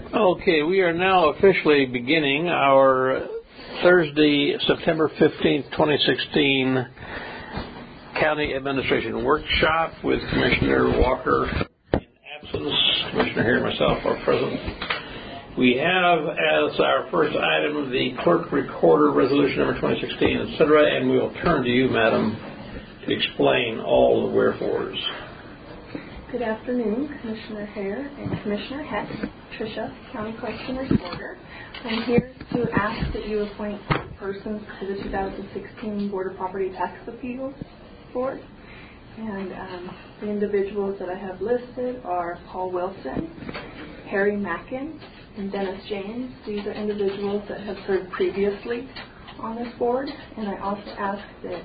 Okay, we are now officially beginning our Thursday, September 15th, 2016 County Administration Workshop with Commissioner Walker in absence. Commissioner Hare and myself are present. We have as our first item the Clerk Recorder Resolution number 2016, etc., and we will turn to you, Madam, to explain all the wherefores. Good afternoon, Commissioner Hare and Commissioner Heck. Tricia, County Clerk and Recorder. I'm here to ask that you appoint persons to the 2016 Board of Property Tax Appeals Board. And the individuals that I have listed are Paul Wilson, Harry Mackin, and Dennis James. These are individuals that have served previously on this board. And I also ask that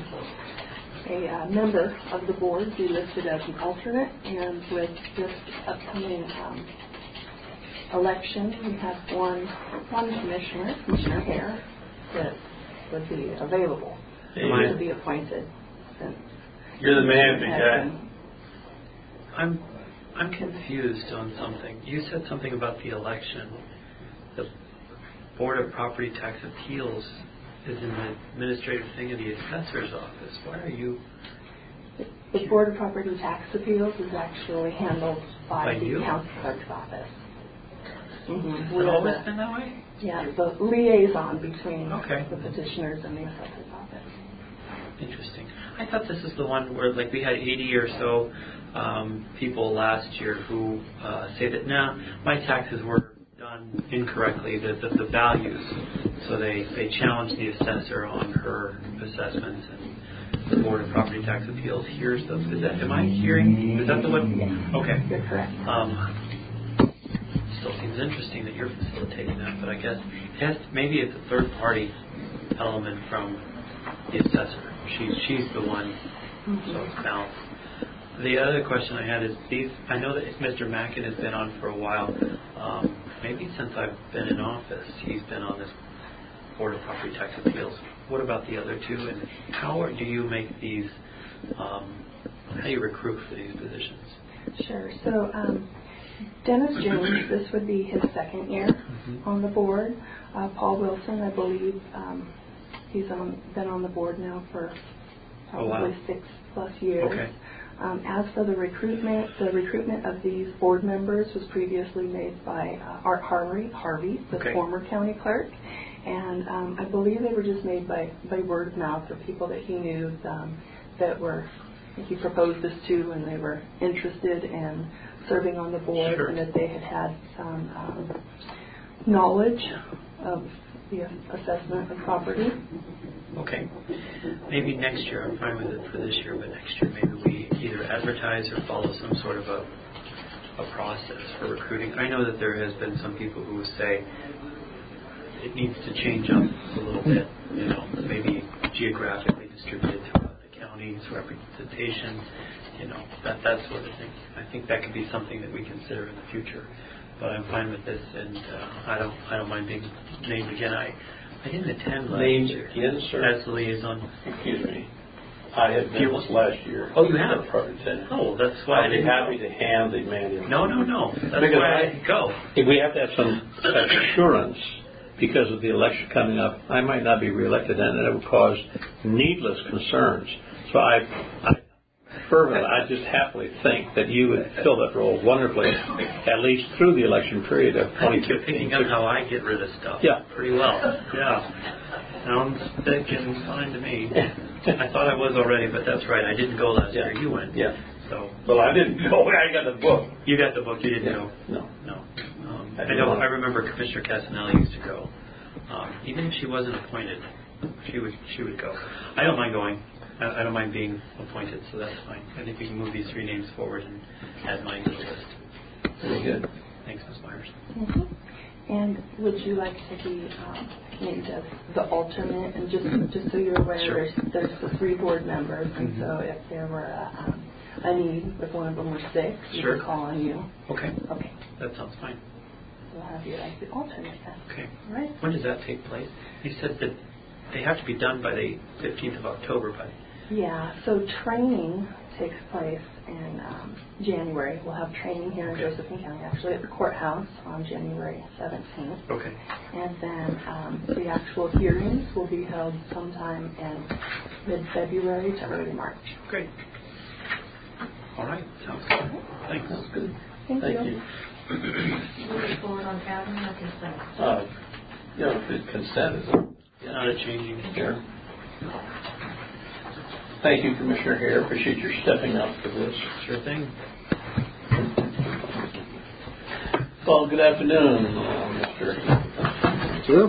a member of the board be listed as an alternate, and with this upcoming election, we have one commissioner, Commissioner Hare, that would be available to be appointed. You're the man, big guy. I'm confused on something. You said something about the election. The Board of Property Tax Appeals is in the administrative thing of the assessor's office. Why are you? The Board of Property Tax Appeals is actually handled by the county clerk's office. Mm-hmm. Has it always been that way? Yeah, the liaison between the petitioners and the assessor's office. Interesting. I thought this is the one where, like, we had 80 or so people last year who say that, my taxes were done incorrectly, the values. So they challenged the assessor on her assessments, and the Board of Property Tax Appeals hears those. Am I hearing? Is that the one? Yes. Okay. You're correct. Still seems interesting that you're facilitating that, but I guess maybe it's a third party element from the assessor. She's the one, so it's balanced. The other question I had is I know that Mr. Mackin has been on for a while. Maybe since I've been in office, he's been on this Board of Property Tax Appeals. What about the other two, and how do you make these? How do you recruit for these positions? Sure. So Dennis James, this would be his second year on the board. Paul Wilson, I believe, he's been on the board now for probably 6+ years. Okay. As for the recruitment of these board members was previously made by Art Harvey, the former county clerk, and I believe they were just made by word of mouth for people that he knew that were, he proposed this to, and they were interested in serving on the board, and that they had some knowledge of the assessment of property. Okay. Maybe next year, I'm fine with it for this year, but next year maybe we either advertise or follow some sort of a process for recruiting. I know that there has been some people who say it needs to change up a little bit, maybe geographically distributed throughout the county's representation, that sort of thing. I think that could be something that we consider in the future. But I'm fine with this, and I don't mind being named again. I didn't attend last year. Named again, sir? As the liaison. Excuse me. I had been this last year. Oh, you have? Oh, that's why I'd be happy to hand the manual. No. That's why I go. If we have to have some assurance because of the election coming up, I might not be reelected, and it would cause needless concerns. So I just happily think that you would fill that role wonderfully, at least through the election period of 2015. You're picking up how I get rid of stuff. Yeah. Pretty well. Yeah. Sounds thick and fine to me. I thought I was already, but that's right. I didn't go last year. You went. Yeah. So. Well, I didn't go. I got the book. You got the book. You didn't go. No. I remember Commissioner Casanelli used to go. Even if she wasn't appointed, she would go. I don't mind going. I don't mind being appointed, so that's fine. I think we can move these 3 names forward and add mine to the list. Very good. Thanks, Ms. Myers. And would you like to be named as the alternate? And just so you're aware, there's the 3 board members, and so if there were a need, if one of them were sick, we could call on you. Okay. That sounds fine. We'll have you as the alternate then. Okay. All right. When does that take place? You said that they have to be done by the 15th of October, Yeah, so training takes place in January. We'll have training here in Josephine County, actually at the courthouse on January 17th. Okay. And then the actual hearings will be held sometime in mid-February to early March. Great. All right. Sounds good. Thanks. That's good. Thank you. Moving forward on admin or consent? The consent is Not a changing here. Thank you, Commissioner Hare. Appreciate your stepping up for this. Sure thing. Well, good afternoon, Mr. Thank you.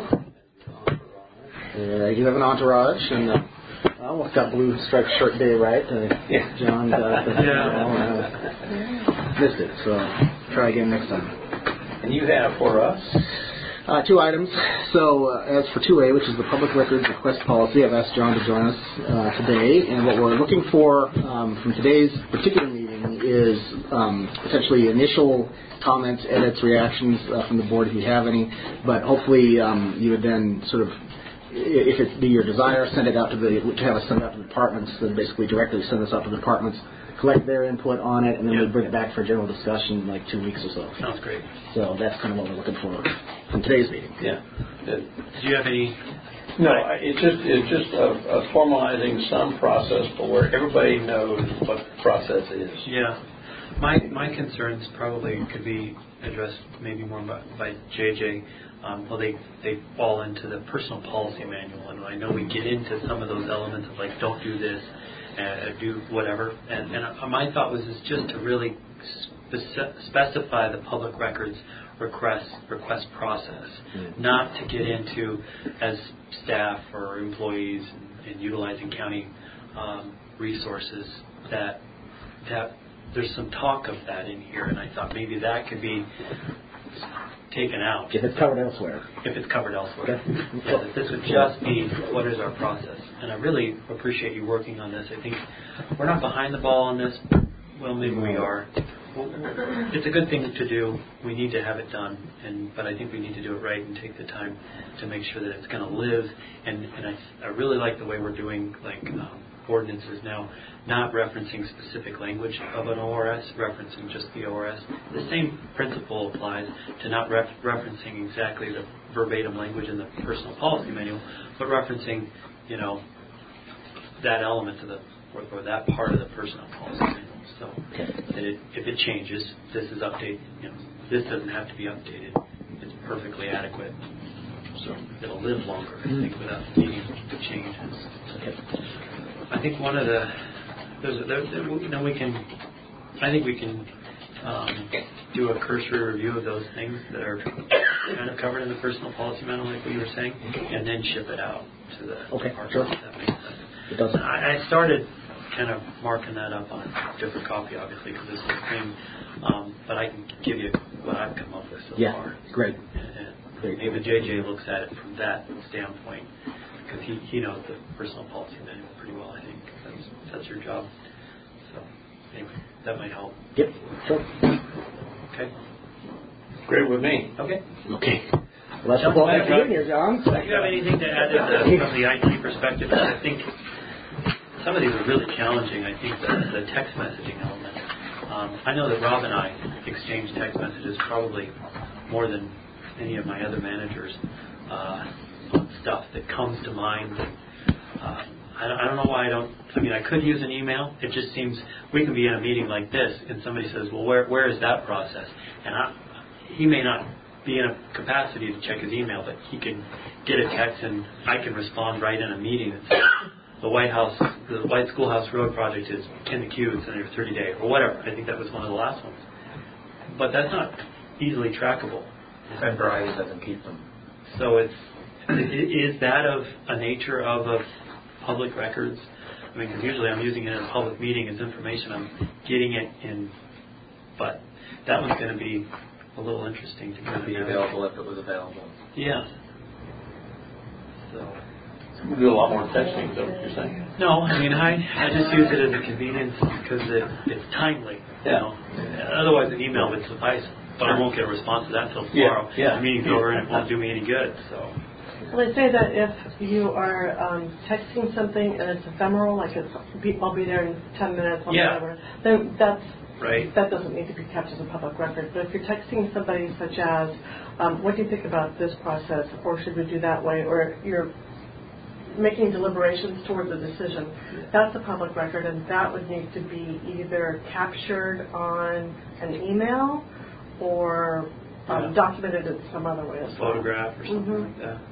You have an entourage, and I almost got blue striped shirt day right. Yeah. John got it. Missed it, so try again next time. And you have for us 2 items. So as for 2A, which is the public records request policy, I've asked John to join us today. And what we're looking for from today's particular meeting is essentially initial comments, edits, reactions from the board if you have any. But hopefully you would then sort of, if it be your desire, send it out to have us send it out to the departments, then basically directly send us out to the departments, collect their input on it, and then we bring it back for general discussion in like 2 weeks or so. Sounds great. So that's kind of what we're looking for from today's meeting. Yeah. Do you have any? No, it's just formalizing some process for where everybody knows what the process is. Yeah. My concerns probably could be addressed maybe more by JJ. Well, they fall into the personal policy manual, and I know we get into some of those elements of like don't do this, do whatever. And my thought was just to really specify the public records request process, not to get into as staff or employees and utilizing county resources that there's some talk of that in here, and I thought maybe that could be taken out. If it's covered elsewhere. If it's covered elsewhere. Okay. Yeah, that this would just be what is our process. And I really appreciate you working on this. I think we're not behind the ball on this. Well, maybe we are. It's a good thing to do. We need to have it done, but I think we need to do it right and take the time to make sure that it's going to live. And I really like the way we're doing ordinances now, not referencing specific language of an ORS, referencing just the ORS. The same principle applies to not referencing exactly the verbatim language in the personal policy manual, but referencing, that element of or that part of the personal policy manual. So that if it changes, this is updated. This doesn't have to be updated. It's perfectly adequate. So it'll live longer, I think, without needing to change. I think one of we can do a cursory review of those things that are kind of covered in the personal policy manual, like what you were saying, and then ship it out to the department. Sure. If that makes sense. It does. I started kind of marking that up on a different copy, obviously, because it's the thing. But I can give you what I've come up with so far. Great. And maybe JJ looks at it from that standpoint, because he knows the personal policy manual pretty well. I think that's your job. So anyway, that might help. Yep. Sure. Okay. Great with me. Okay. Well, that's all I have to do here, John. Do you have anything to add from the IT perspective? I think some of these are really challenging. I think the text messaging element. I know that Rob and I exchange text messages probably more than any of my other managers on stuff that comes to mind. I don't know why I don't. I mean, I could use an email. It just seems we can be in a meeting like this, and somebody says, "Well, where is that process?" And he may not be in a capacity to check his email, but he can get a text, and I can respond right in a meeting that says, the White Schoolhouse Road project is in the queue, it's under 30 days, or whatever. I think that was one of the last ones. But that's not easily trackable. And Verizon doesn't keep them. So is that of a nature of a public records? I mean, because usually I'm using it in a public meeting as information. I'm getting it in, but that one's going to be a little interesting to It would be available if it was available. Yeah. So. We do a lot more texting, is that what you're saying? No, I mean, I just use it as a convenience because it's timely. Otherwise, an email would suffice, but I won't get a response to that until tomorrow. Yeah. The meeting's over and it won't do me any good. So. Well, they say that if you are texting something and it's ephemeral, like I'll be there in 10 minutes or whatever, then that doesn't need to be kept as a public record. But if you're texting somebody such as, what do you think about this process, or should we do that way, or you're making deliberations towards a decision, that's a public record, and that would need to be either captured on an email or documented in some other way as well. Photograph or something like that.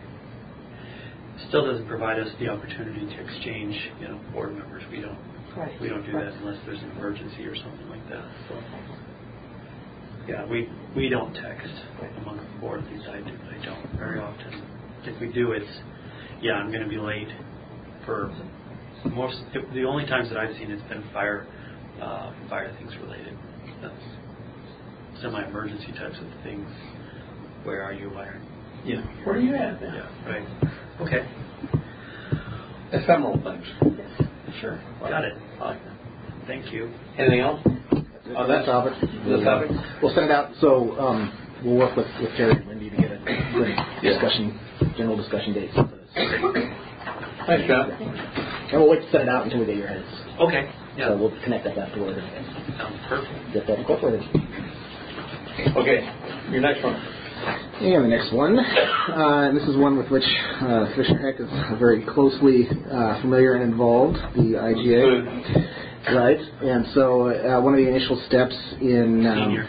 Still doesn't provide us the opportunity to exchange, board members. We don't do that unless there's an emergency or something like that. So, yeah, we don't text amongst the board. At least I don't very often. If we do, it's I'm going to be late for most. The only times that I've seen it's been fire things related. That's semi-emergency types of things. Where are you? Why aren't you? Where are you at? Yeah, right. Okay. Ephemeral things. Yes. Sure. Got it. I like that. Thank you. Anything else? On that topic. We'll send it out. So we'll work with Terry and Wendy to get a good general discussion date for this. Thanks, John. And we'll wait to send it out until we get your heads. Okay. Yeah. So we'll connect up afterward and Sounds perfect. get that incorporated. Okay. Your next one. And the next one, and this is one with which Commissioner Heck is very closely familiar and involved, the IGA. Right. And so one of the initial steps in...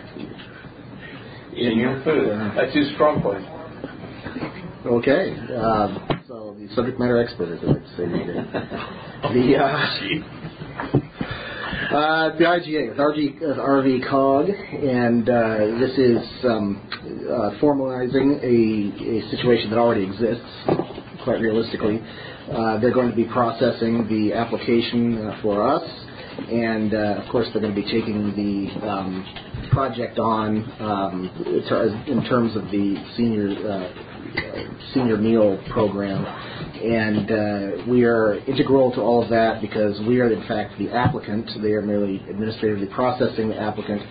Senior food. That's his strong point. Okay. So the subject matter expert, as I like to say. The IGA with RV COG, and this is formalizing a situation that already exists, quite realistically. They're going to be processing the application for us, and of course they're going to be taking the project on in terms of the senior meal program. And we are integral to all of that because we are, in fact, the applicant. They are merely administratively processing the application.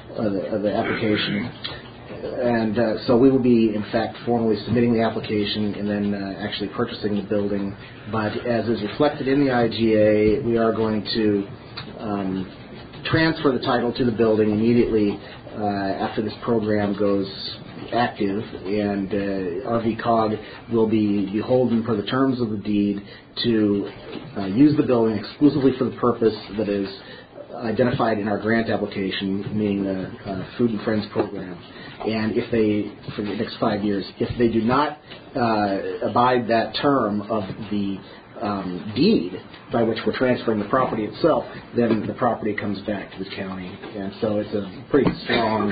And so we will be, in fact, formally submitting the application and then actually purchasing the building. But as is reflected in the IGA, we are going to transfer the title to the building immediately after this program goes active, and RV COG will be beholden per the terms of the deed to use the building exclusively for the purpose that is identified in our grant application, meaning the Food and Friends program. And if they, for the next 5 years, if they do not abide that term of the deed by which we're transferring the property itself, then the property comes back to the county. And so it's a pretty strong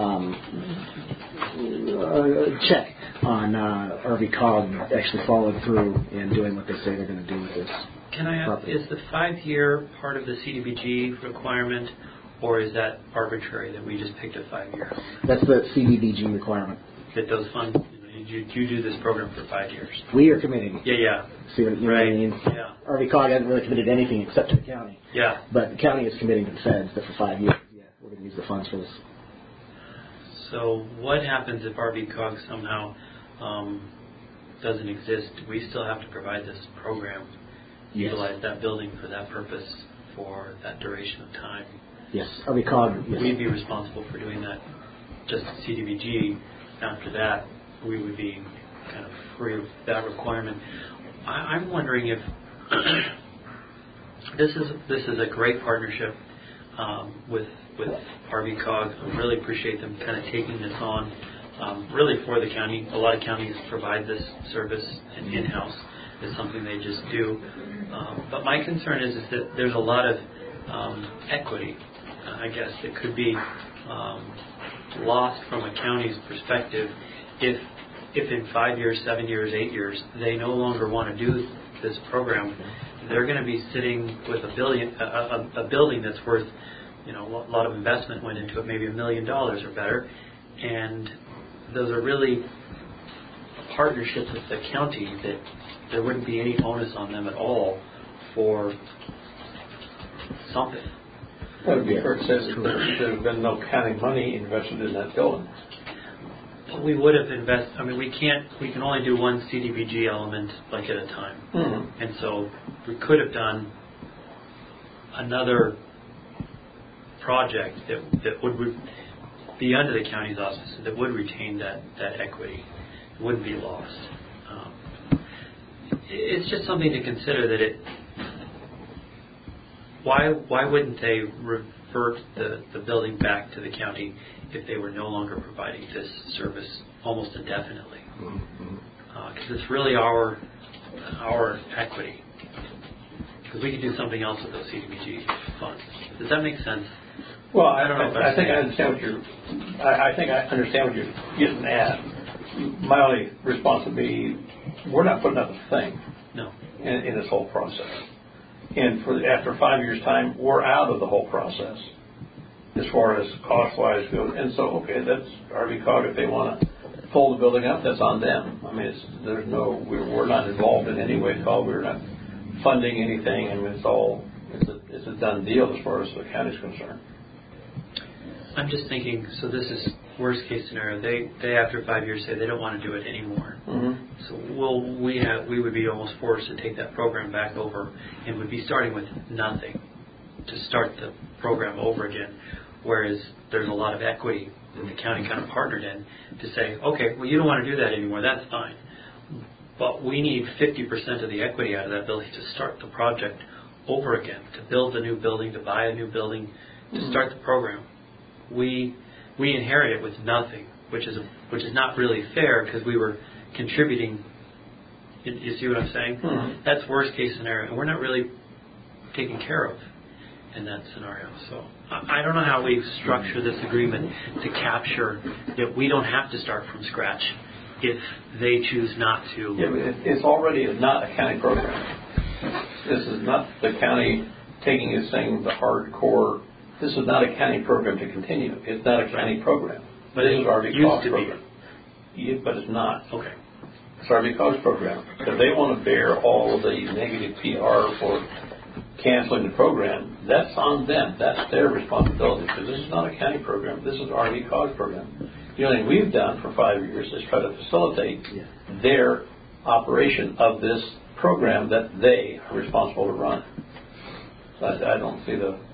check on RV COG actually following through and doing what they say they're going to do with this. Can I ask, property. Is the 5-year part of the CDBG requirement, or is that arbitrary that we just picked a 5-year? That's the CDBG requirement. That those funds, you do this program for 5 years? We are committing. Yeah. See what, you know what I mean? Yeah. RV COG hasn't really committed anything except to the county. Yeah. But the county is committing to the feds that for 5 years, we're going to use the funds for this. So what happens if RV COG somehow doesn't exist? Do we still have to provide this program, utilize that building for that purpose for that duration of time? Yes, RV COG. Yes. We'd be responsible for doing that, just CDBG. After that, we would be kind of free of that requirement. I'm wondering if this is a great partnership with RV COG. I really appreciate them kind of taking this on, really for the county. A lot of counties provide this service in-house. It's something they just do. But my concern is that there's a lot of equity, I guess, that could be lost from a county's perspective if in 5 years, 7 years, 8 years, they no longer want to do this program. They're going to be sitting with a building that's worth, a lot of investment went into it, maybe $1 million or better, and those are really partnerships with the county that there wouldn't be any onus on them at all for something. That would be fair to say that there have been no county money invested in that building. But we would have invested. I mean, we can only do one CDBG element like at a time, and so we could have done another project that would be under the county's auspices, that would retain that equity, it wouldn't be lost. It's just something to consider that why wouldn't they revert the building back to the county if they were no longer providing this service almost indefinitely? Because it's really our equity. Because we could do something else with those CDBG funds. Does that make sense? Well, I don't know. I think I understand what you're getting at. My only response would be, we're not putting up a thing. No. In this whole process. And after 5 years' time, we're out of the whole process as far as cost-wise goes. And so, okay, that's RVCOG. If they want to pull the building up, that's on them. I mean, we're not involved in any way at all. We're not funding anything. I mean, it's a done deal as far as the county's concerned. I'm just thinking, so this is worst case scenario. They after 5 years say they don't want to do it anymore. So we would be almost forced to take that program back over and would be starting with nothing to start the program over again. Whereas there's a lot of equity that the county kind of partnered in to say, okay, well, you don't want to do that anymore. That's fine. But we need 50% of the equity out of that building to start the project over again, to build a new building, to buy a new building, to start the program. We inherited it with nothing, which is not really fair because we were contributing. You see what I'm saying? That's worst case scenario, and we're not really taken care of in that scenario. So I don't know how we structure this agreement to capture that we don't have to start from scratch if they choose not to. Yeah, but it's already not a county program. This is not the county taking and saying the hardcore. This is not a county program to continue. It's not a county program. But this it is RVCOG's program. But it's not. Okay. It's RVCOG's program. If they want to bear all of the negative PR for canceling the program, that's on them. That's their responsibility. Because this is not a county program. This is RVCOG's program. The only thing we've done for 5 years is try to facilitate their operation of this program that they are responsible to run. So I don't see the...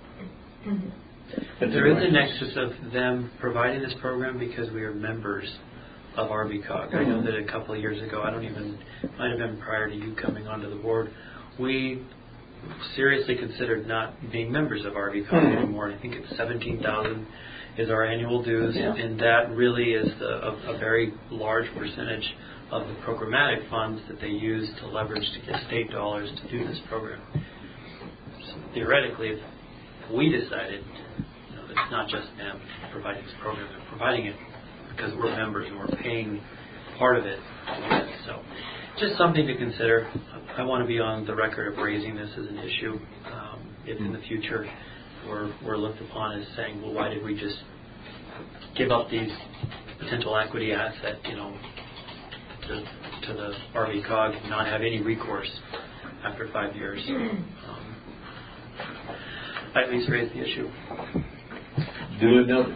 There is a nexus of them providing this program because we are members of RVCOG. I know that a couple of years ago, might have been prior to you coming onto the board, we seriously considered not being members of RVCOG anymore. I think it's $17,000 is our annual dues, and that really is a very large percentage of the programmatic funds that they use to leverage to get state dollars to do this program. So theoretically, if we decided it's not just them providing this program, they're providing it because we're members and we're paying part of it to do it. So just something to consider. I want to be on the record of raising this as an issue. If in the future we're looked upon as saying, well, why did we just give up these potential equity asset, to the RVCOG and not have any recourse after 5 years? I at least raise the issue. Duly noted.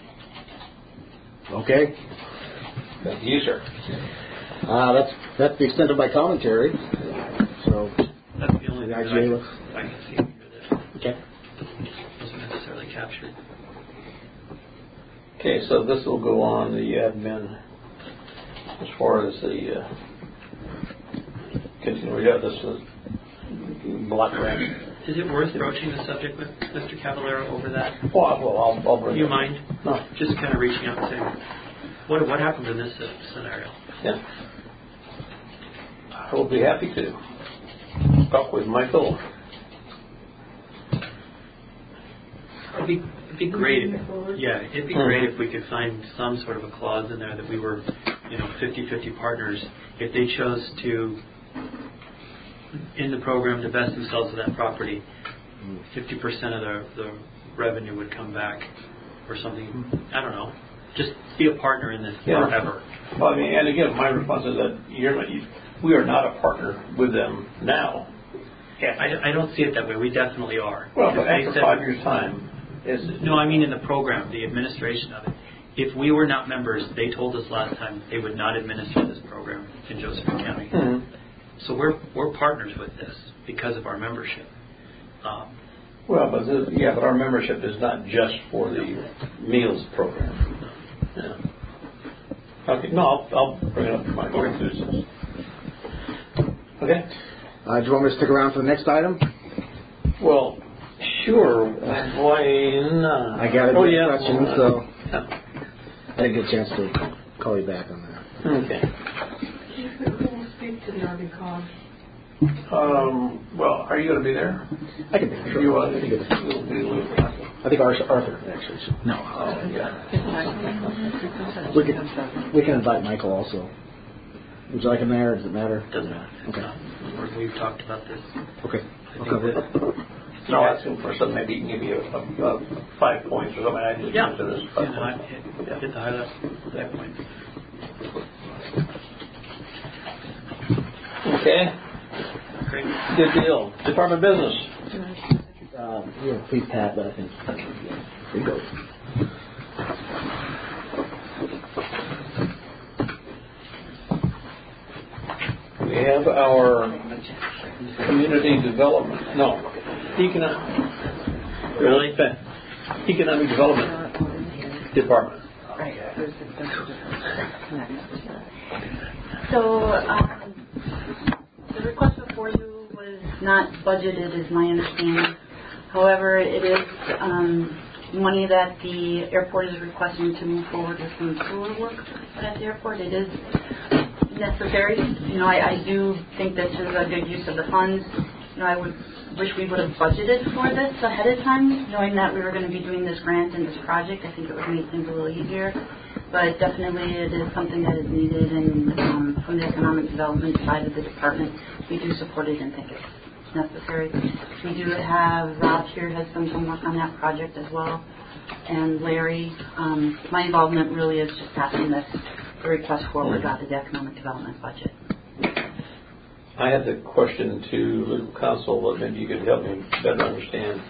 Okay. Thank you, sir. That's the extent of my commentary. So that's the only thing I can see here that wasn't necessarily captured. Okay, so this will go on the admin as far as the continue. We got this block grant. Is it worth broaching the subject with Mr. Cavallero over that? Well, I'll bring it. Do you mind? No. Just kind of reaching out and saying, what happens in this scenario? Yeah. I will be happy to talk with Michael. It'd be great. It'd be great if we could find some sort of a clause in there that we were, 50-50 partners. If they chose to, in the program, divest themselves of that property, 50% of the revenue would come back, or something. I don't know. Just be a partner in this forever. Well, and again, my response is that we are not a partner with them now. Yeah, I don't see it that way. We definitely are. Well, but after 5 years' time. No, I mean in the program, the administration of it. if we were not members, they told us last time they would not administer this program in Josephine County. Mm-hmm. So we're partners with this because of our membership. But our membership is not just for the meals program. Yeah. Okay. No, I'll bring it up to my board. Okay. Do you want me to stick around for the next item? Well, sure. Why not? I got a question, so yeah. I didn't get a chance to call you back on that. Okay. Who will speak to the RV call? Well, are you going to be there? I can be there. Sure. You are. I think Arthur actually. No. Oh, yeah. We can invite Michael also. Would you like him there? Does it matter? Doesn't matter. Okay. We've talked about this. Okay. I'll cover it. No, asking for some. Maybe he can give you a 5 points or something. I just Yeah. to this 5 points. Hit the highlight 5 points. Okay. Great. Good deal. Department business. Please Pat, but I think we go. We have our community development. No, economic development department. So the request before you was not budgeted, is my understanding. However, it is money that the airport is requesting to move forward with some sewer work at the airport. It is necessary. I do think this is a good use of the funds. I would wish we would have budgeted for this ahead of time, knowing that we were going to be doing this grant and this project. I think it would make things a little easier. But definitely it is something that is needed, and from the economic development side of the department, we do support it and think it's necessary. We do have, Rob here has done some work on that project as well, and Larry. My involvement really is just passing the request forward out of the economic development budget. I had the question to legal counsel, but maybe you could help me better understand.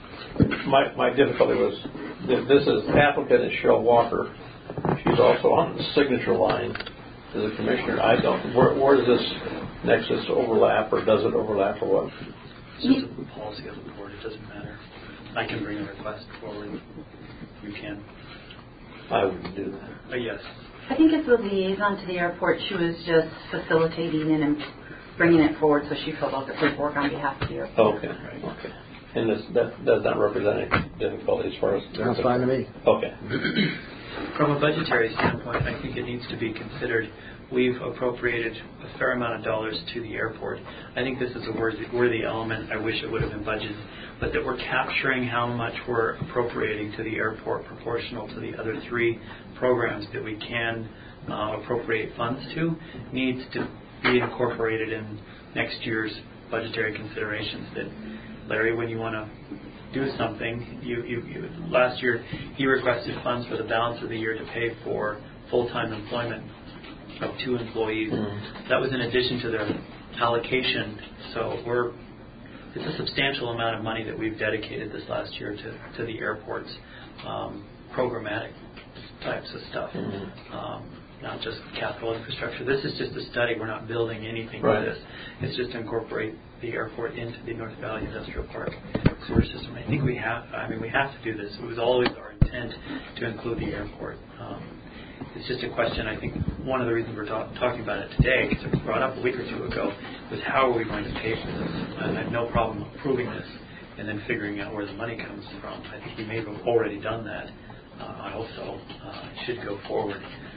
My difficulty was that this is applicant is Cheryl Walker. She's also on the signature line as a commissioner. I don't. Where does this nexus overlap, or does it overlap, or what? It's just a policy of the board. It doesn't matter. I can bring a request forward. You can. I would do that. Yes. I think as the liaison to the airport, she was just facilitating and bringing it forward, so she filled out the paperwork on behalf of the airport. Okay. Okay. And that does not represent any difficulty as far as... Sounds fine to me. Okay. From a budgetary standpoint, I think it needs to be considered. We've appropriated a fair amount of dollars to the airport. I think this is a worthy element. I wish it would have been budgeted, but that we're capturing how much we're appropriating to the airport proportional to the other three programs that we can appropriate funds to needs to be incorporated in next year's budgetary considerations. That Larry, when you want to do something, you last year he requested funds for the balance of the year to pay for full-time employment of 2 employees. Mm-hmm. That was in addition to their allocation. So it's a substantial amount of money that we've dedicated this last year to the airport's programmatic types of stuff. Mm-hmm. Not just capital infrastructure. This is just a study. We're not building anything with this. It's just to incorporate the airport into the North Valley Industrial Park sewer system. I think we have to do this. It was always our intent to include the airport. It's just a question. I think one of the reasons we're talking about it today, because it was brought up a week or two ago, was how are we going to pay for this? And I have no problem approving this and then figuring out where the money comes from. I think we may have already done that. I hope so. It should go forward.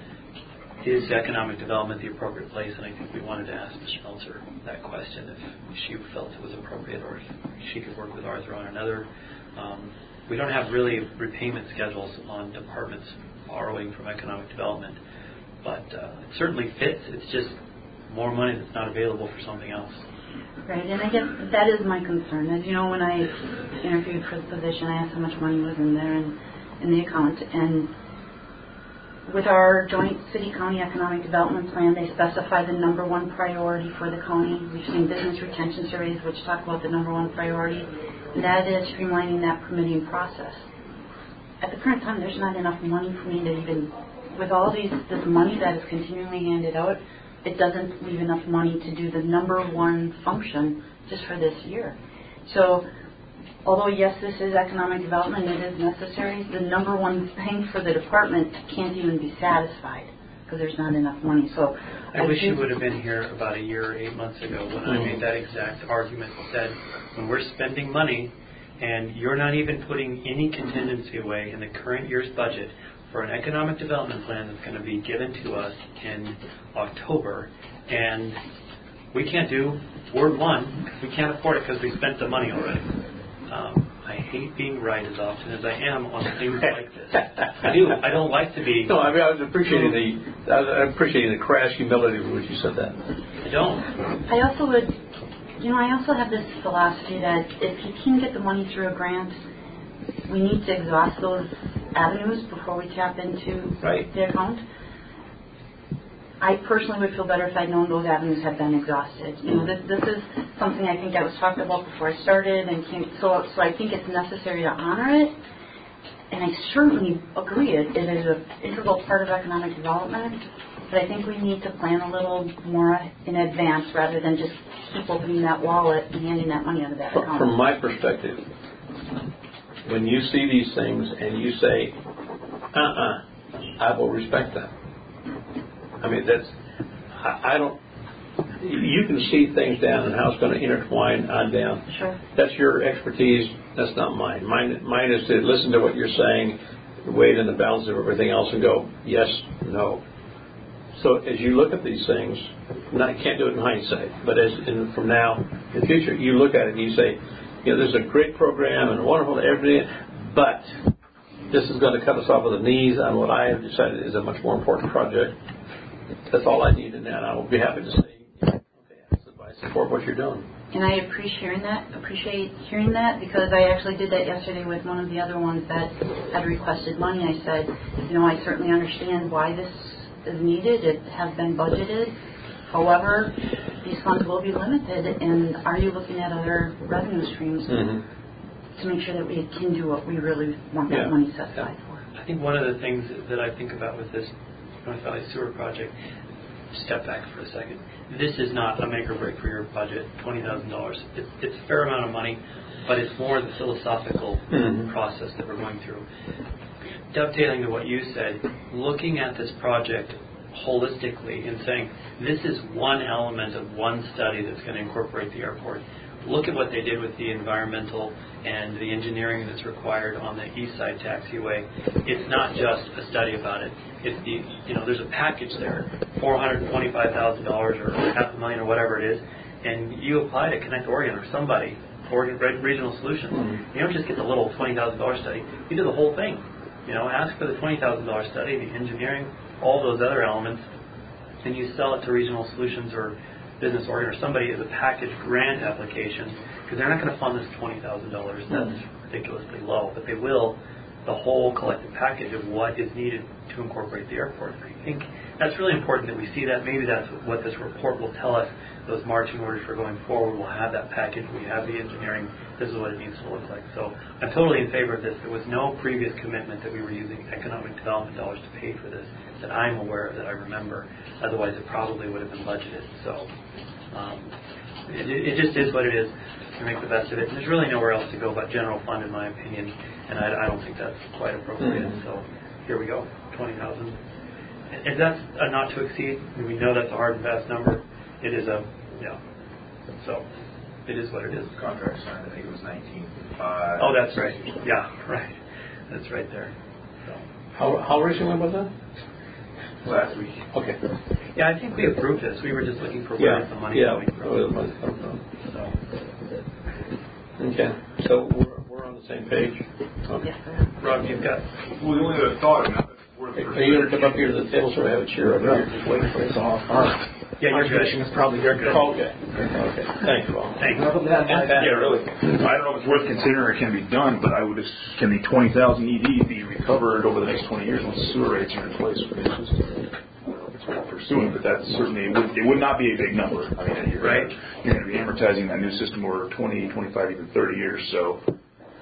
Is economic development the appropriate place? And I think we wanted to ask Ms. Schmelzer that question, if she felt it was appropriate or if she could work with Arthur on another. We don't have really repayment schedules on departments borrowing from economic development, but it certainly fits. It's just more money that's not available for something else. Right, and I guess that is my concern. As you know, when I interviewed for the position, I asked how much money was in there and in the account, and with our joint city-county economic development plan, they specify the number one priority for the county. We've seen business retention surveys which talk about the number one priority, and that is streamlining that permitting process. at the current time, there's not enough money for me to even, with all this money that is continually handed out, it doesn't leave enough money to do the number one function just for this year. So, although yes, this is economic development, it is necessary, the number one thing for the department can't even be satisfied because there's not enough money. So I wish you would have been here about a year or 8 months ago when I made that exact argument. Said when we're spending money and you're not even putting any contingency away in the current year's budget for an economic development plan that's going to be given to us in October, and we can't do Ward 1 because we can't afford it because we spent the money already. I hate being right as often as I am on things like this. I do. I don't like to be. No, I mean I was appreciating the crass humility with which you said that. I don't. I also would, I also have this philosophy that if you can get the money through a grant, we need to exhaust those avenues before we tap into the account. I personally would feel better if I'd known those avenues had been exhausted. This is something I think that was talked about before I started, and so I think it's necessary to honor it. And I certainly agree it is an integral part of economic development. But I think we need to plan a little more in advance rather than just keep opening that wallet and handing that money out of that account. From my perspective, when you see these things and you say, I will respect that. I mean, I don't, you can see things down and how it's going to intertwine on down. Sure. That's your expertise. That's not mine. Mine is to listen to what you're saying, weigh it in the balance of everything else and go, yes, no. So as you look at these things, you can't do it in hindsight, but from now in the future, you look at it and you say, this is a great program and wonderful everything, but this is going to cut us off at the knees on what I have decided is a much more important project. That's all I need, and I will be happy to say, okay, I support what you're doing. And I appreciate hearing that because I actually did that yesterday with one of the other ones that had requested money. I said, I certainly understand why this is needed. It has been budgeted. However, these funds will be limited, and are you looking at other revenue streams to make sure that we can do what we really want that money set aside for? I think one of the things that I think about with this North Valley Sewer Project, step back for a second. This is not a make or break for your budget, $20,000. It's a fair amount of money, but it's more the philosophical process that we're going through. Dovetailing to what you said, looking at this project holistically and saying, this is one element of one study that's going to incorporate the airport. Look at what they did with the environmental and the engineering that's required on the east side taxiway. It's not just a study about it. It's there's a package there, $425,000 or $500,000 or whatever it is, and you apply to Connect Oregon or somebody, Oregon Regional Solutions. You don't just get the little $20,000 study. You do the whole thing. Ask for the $20,000 study, the engineering, all those other elements, and you sell it to Regional Solutions or Business Oregon or somebody as a package grant application, because they're not going to fund this $20,000. That's ridiculously low, but they will the whole collective package of what is needed to incorporate the airport. I think that's really important that we see that. Maybe that's what this report will tell us. Those marching orders for going forward, we'll have that package. We have the engineering. This is what it needs to look like. So I'm totally in favor of this. There was no previous commitment that we were using economic development dollars to pay for this that I'm aware of, that I remember. Otherwise, it probably would have been budgeted. So it just is what it is. To make the best of it. And there's really nowhere else to go but general fund, in my opinion. And I don't think that's quite appropriate. So here we go, 20,000. If that's a not to exceed, we know that's a hard and fast number. It is So it is what it is. Contract signed, I think it was 19.5. Oh, that's right. Yeah, right. That's right there. So. How recently was that? Last week. Okay. Yeah, I think we approved this. We were just looking for where the money coming from. Where the money coming from. Okay. So we're on the same page. Okay. Rob, you've got. Well, the only other thought, are you going to come up here to the table so I have a chair over here? Just waiting for this off. Yeah, your tradition is probably your good. Okay. Thanks, Paul. Thanks. Yeah, really. I don't know if it's worth considering or it can be done, but can the 20,000 ED be recovered over the next 20 years once the sewer rates are in place for the system? I don't know if it's worth pursuing, but that's certainly, it would not be a big number. I mean, you're going to be amortizing that new system over 20, 25, even 30 years, so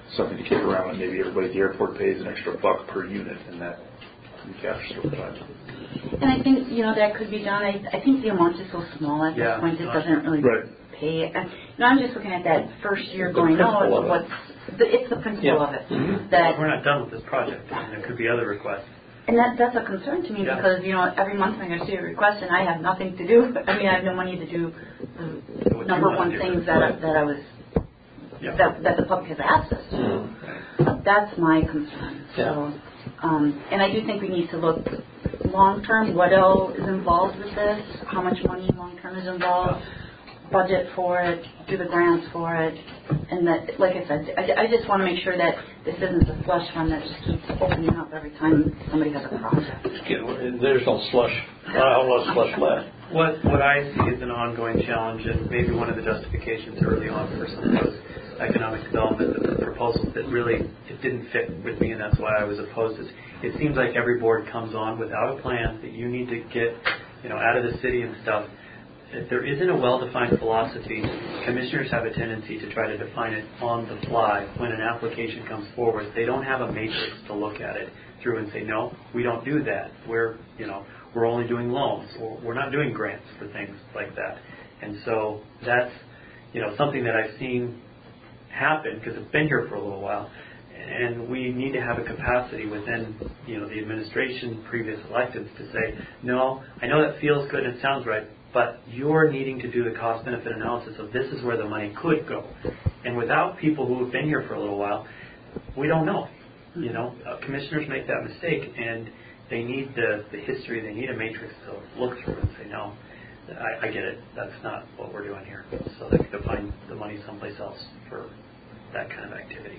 something to kick around, and maybe everybody at the airport pays an extra $1 per unit, and that captures over time. And I think, that could be done. I think the amount is so small at this point, it doesn't really pay. And, I'm just looking at that first year going, it's the principle of it. Mm-hmm. That we're not done with this project, and there could be other requests. And that's a concern to me because, every month I'm going to see a request and I have nothing to do. I mean, I have no money to do the number one things that I was, that the public has asked us to. Mm-hmm. That's my concern. So, and I do think we need to look long-term, what else is involved with this, how much money long-term is involved, budget for it, do the grants for it, and that, like I said, I just want to make sure that this isn't a slush fund that just keeps opening up every time somebody has a project. There's no slush, slush left. What I see is an ongoing challenge, and maybe one of the justifications early on for some of those economic development, the proposals that really it didn't fit with me, and that's why I was opposed. It seems like every board comes on without a plan that you need to get, out of the city and stuff. If there isn't a well-defined philosophy, commissioners have a tendency to try to define it on the fly. When an application comes forward, they don't have a matrix to look at it through and say, no, we don't do that. We're only doing loans, or we're not doing grants for things like that. And so that's, something that I've seen happen because I've been here for a little while. And we need to have a capacity within, the administration, previous electeds to say, no, I know that feels good and it sounds right, but you're needing to do the cost-benefit analysis of this is where the money could go. And without people who have been here for a little while, we don't know. Commissioners make that mistake, and they need the history, they need a matrix to look through and say, no, I get it, that's not what we're doing here. So they could find the money someplace else for that kind of activity.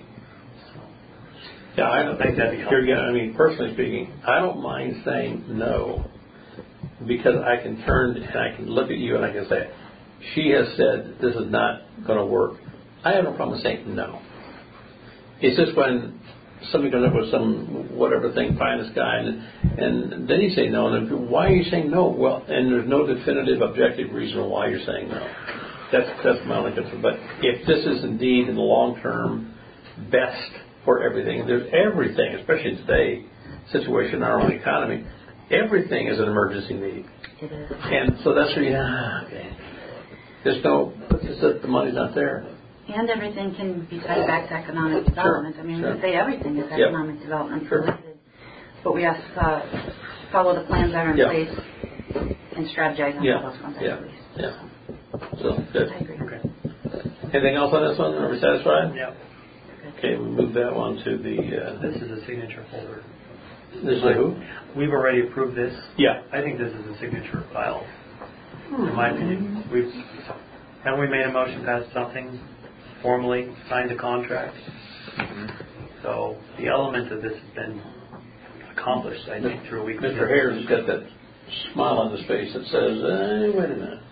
So, I don't think that'd be helpful. Personally speaking, I don't mind saying no, because I can turn and I can look at you and I can say, she has said this is not going to work. I have no problem saying no. It's just when somebody comes up with some whatever thing, pie in the sky, and then you say no, and then why are you saying no? Well, and there's no definitive, objective reason why you're saying no. That's my only concern. But if this is indeed in the long term best for everything, there's everything, especially in today's situation in our own economy, everything is an emergency need. It is. And so that's where okay. There's no, the money's not there. And everything can be tied back to economic development. We can say everything is economic development related. But we have to follow the plans that are in place and strategize on how those funds are released. Yeah. So, good. I agree. Okay. Anything else on this one? Are we satisfied? Yeah. Okay, we'll move that one to the... this is a signature folder. This is who? We've already approved this. Yeah. I think this is a signature file. In my opinion, haven't we made a motion, passed something, formally signed a contract? Mm-hmm. So the element of this has been accomplished, I think, through a week. Mr. Hare's got that smile on his face that says, wait a minute.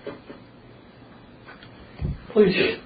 Please do.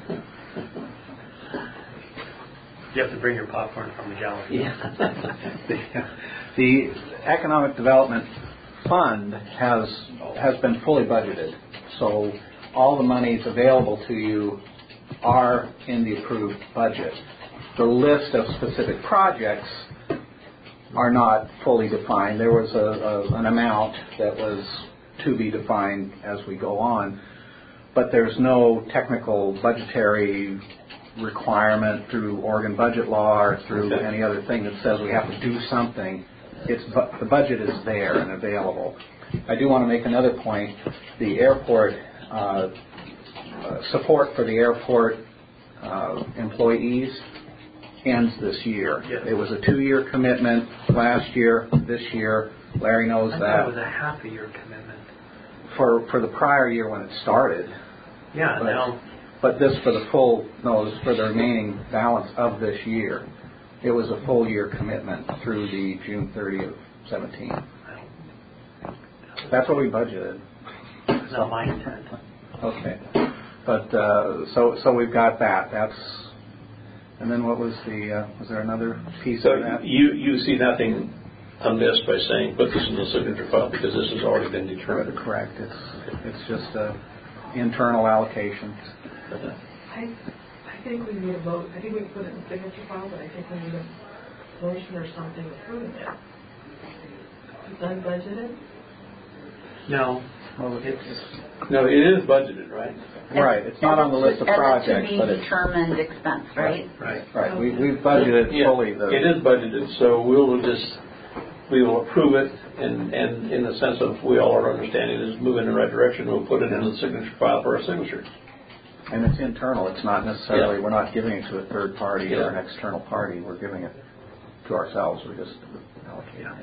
You have to bring your popcorn from the gallery. Yeah. The Economic Development Fund has been fully budgeted. So all the monies available to you are in the approved budget. The list of specific projects are not fully defined. There was an amount that was to be defined as we go on, but there's no technical budgetary requirement through Oregon budget law or through any other thing that says we have to do something. The budget is there and available. I do want to make another point. The airport support for the airport employees ends this year. Yes. It was a 2-year commitment last year. This year, Larry knows that. It was a half a year commitment. For the prior year when it started. Yeah, But this for the for the remaining balance of this year. It was a full year commitment through the June 30th, 17. That's what we budgeted. That's not my intent. Okay. But so we've got that. And then what was was there another piece of that? You see nothing amiss by saying put this in the signature file because this has already been determined. Correct. It's just internal allocation. I think we need a vote. I think we can put it in the signature file, but I think we need a motion or something approving it. It's unbudgeted? No. Well, it is budgeted, right? Right. It's not on the list of projects, but it's determined expense, right? Right. Right. We've budgeted fully. It is budgeted, so we will approve it, and in the sense of we all are understanding it is moving in the right direction. We'll put it in the signature file for our signature. And it's internal. It's not necessarily we're not giving it to a third party or an external party. We're giving it to ourselves. We're just allocating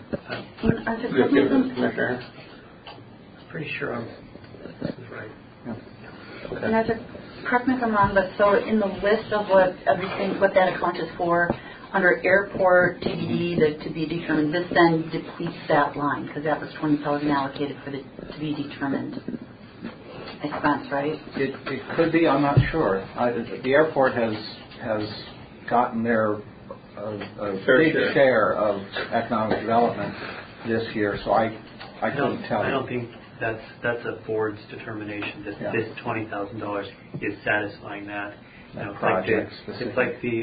it. Commissioner? I'm pretty sure this is right. Okay. And correct me if I'm wrong, but so in the list of what that account is for, under airport TBD, the to be determined, this then depletes that line because that was $20,000 allocated for the to be determined expense, right? It could be. I'm not sure. The airport has gotten their a big share of economic development this year, so I couldn't tell you. I don't think that's a board's determination that this $20,000 is satisfying that. Project it's like the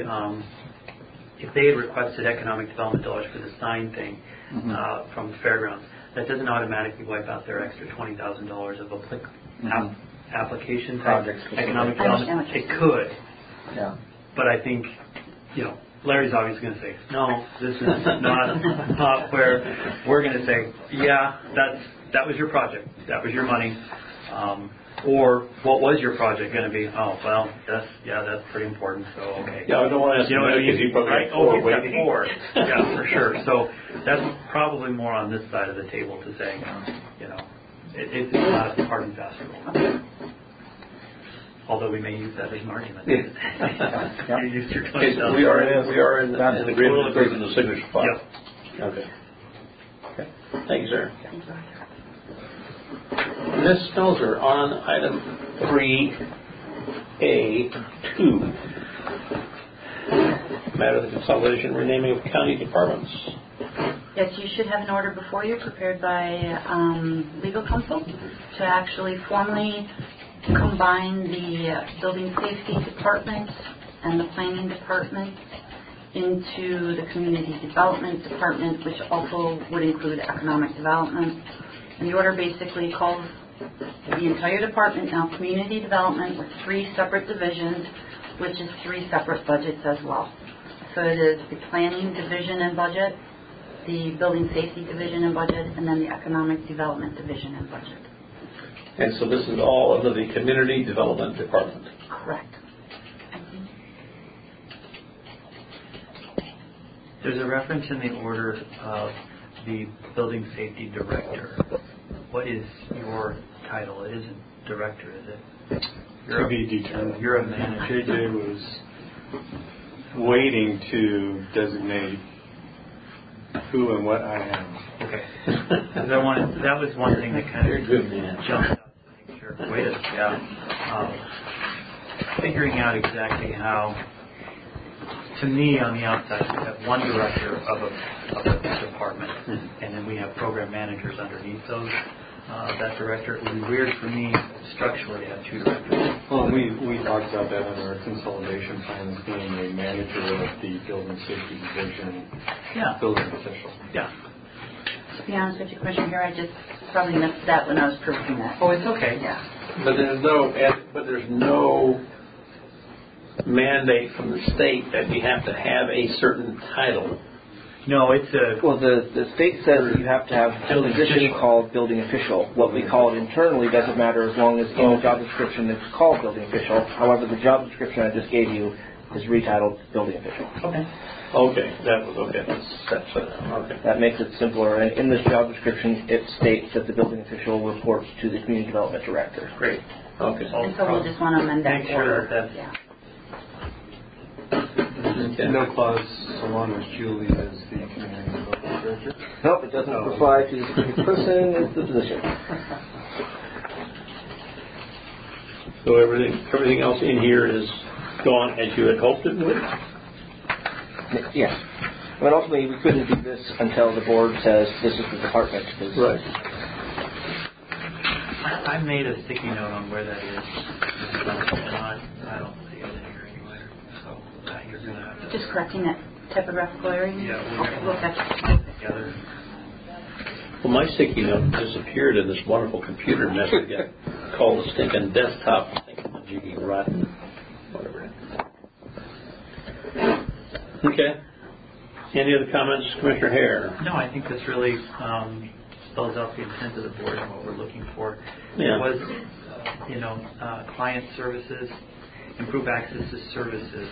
if they had requested economic development dollars for the sign thing from the fairgrounds, that doesn't automatically wipe out their extra $20,000 of application project economic development. It could, yeah. But I think Larry's obviously going to say, no, this is not where we're going to say, yeah, that was your project, that was your money, or what was your project going to be? Oh, well, that's pretty important. So okay. Yeah, I don't want to ask you know what I mean? Right? He's got 4. Yeah, for sure. So that's probably more on this side of the table to say, it's not a hard and fast rule. Although we may use that as an argument. You used your 20,000. We are in the agreement in the signature file. Yep. Okay. Thank you, sir. Ms. Smelser, on item 3A2, matter of the consolidation and renaming of county departments. Yes, you should have an order before you prepared by legal counsel to actually formally combine the building safety department and the planning department into the community development department, which also would include economic development. And the order basically calls the entire department now community development with 3 separate divisions, which is 3 separate budgets as well. So it is the planning division and budget, the building safety division and budget, and then the economic development division and budget. And so this is all under the community development department. Correct. There's a reference in the order of the building safety director. What is your title? It isn't director, is it? To be determined. You're a manager. JJ was waiting to designate who and what I am. Okay. That was one thing that kind of jumped out to make sure. Wait a second. Figuring out exactly how. To me, on the outside, we have one director of a department, and then we have program managers underneath those. That director. It would be weird for me structurally to have 2 directors. Well, we talked about that in our consolidation plan as being a manager of the building safety division, building official. Yeah. To be honest with you, Commissioner, here I just probably missed that when I was proofing that. Oh, it's okay. Yeah. But there's no mandate from the state that you have to have a certain title. No, it's well, the state says that you have to have a position called building official. What we call it internally doesn't matter as long as in the job description it's called building official. However, the job description I just gave you is retitled building official. Okay. That was okay. Okay. That makes it simpler. And in this job description, it states that the building official reports to the community development director. Great. Okay. And so we'll just want to amend that order. No clause so long as Julie is the community development director? Nope, it doesn't apply to the person, it's the position. So everything else in here is gone as you had hoped it would? Yes. But ultimately, we couldn't do this until the board says this is the department. Right. I made a sticky note on where that is. And I don't see it here anywhere. you're going to have to... Just correcting that typographical error? Yeah, we'll catch it together. Well, my sticky note disappeared in this wonderful computer mess we got called a stinking desktop. Jiggy rotten, whatever. Okay. Any other comments, Commissioner Hare? No, I think this really spells out the intent of the board and what we're looking for. Yeah. It was, client services, improve access to services.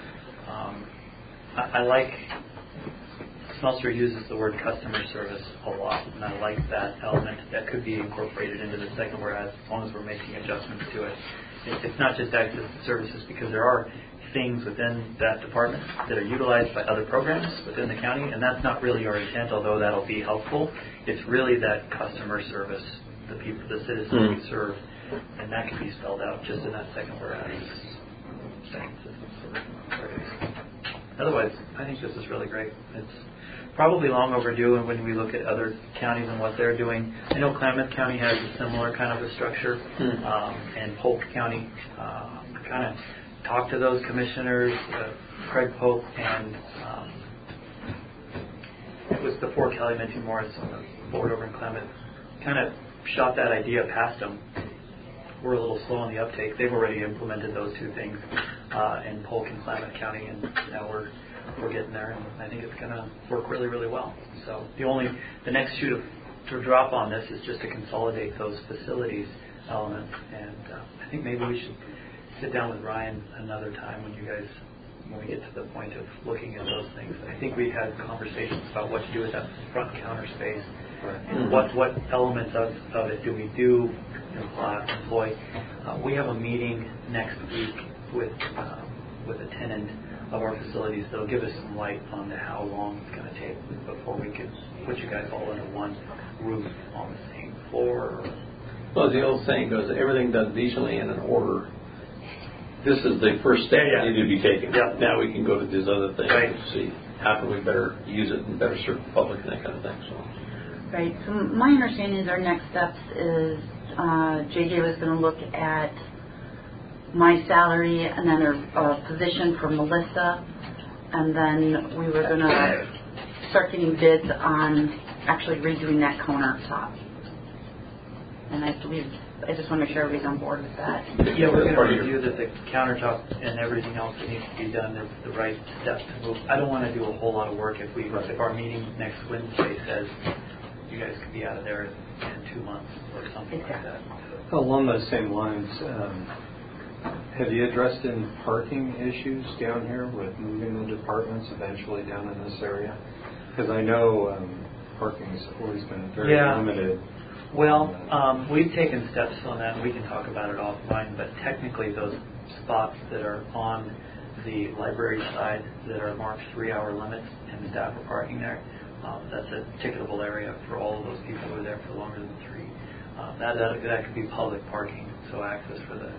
I like, Smeltzer uses the word customer service a lot, and I like that element that could be incorporated into the second whereas, as long as we're making adjustments to it. It's not just access to services, because there are things within that department that are utilized by other programs within the county, and that's not really our intent, although that'll be helpful. It's really that customer service, the people, the citizens we serve, and that can be spelled out just in that second whereas sentences. Otherwise, I think this is really great. It's probably long overdue, and when we look at other counties and what they're doing, I know Klamath County has a similar kind of a structure, and Polk County kind of talked to those commissioners, Craig Pope, and it was before Kelly Minty Morris on the board over in Klamath, kind of shot that idea past them. We're a little slow on the uptake. They've already implemented those two things in Polk and Klamath County, and now we're getting there, and I think it's going to work really, really well. So the next shoe to drop on this is just to consolidate those facilities elements, and I think maybe we should sit down with Ryan another time when we get to the point of looking at those things. I think we had conversations about what to do with that front counter space, and what elements of it do we employ. We have a meeting next week with a tenant of our facilities that'll give us some light on how long it's going to take before we can put you guys all under one roof on the same floor. Well, the old saying goes, everything done decently and in order. This is the first step that need to be taken. Yeah. Now we can go to these other things and see how can we better use it and better serve the public and that kind of thing. So. Right. So my understanding is our next steps is JJ was going to look at my salary and then a position for Melissa, and then we were going to start getting bids on actually redoing that countertop. And I just want to make sure everybody's on board with that. Yeah, we're going to review that the countertop and everything else that needs to be done is the right steps to move. I don't want to do a whole lot of work if our meeting next Wednesday says you guys could be out of there in 2 months or something like that. Along those same lines, have you addressed any parking issues down here with moving the departments eventually down in this area? Because I know parking has always been very limited. Well, we've taken steps on that, and we can talk about it offline, but technically those spots that are on the library side that are marked 3-hour limits and staff are parking there, that's a ticketable area for all of those people who are there for longer than 3. That could be public parking, so access for the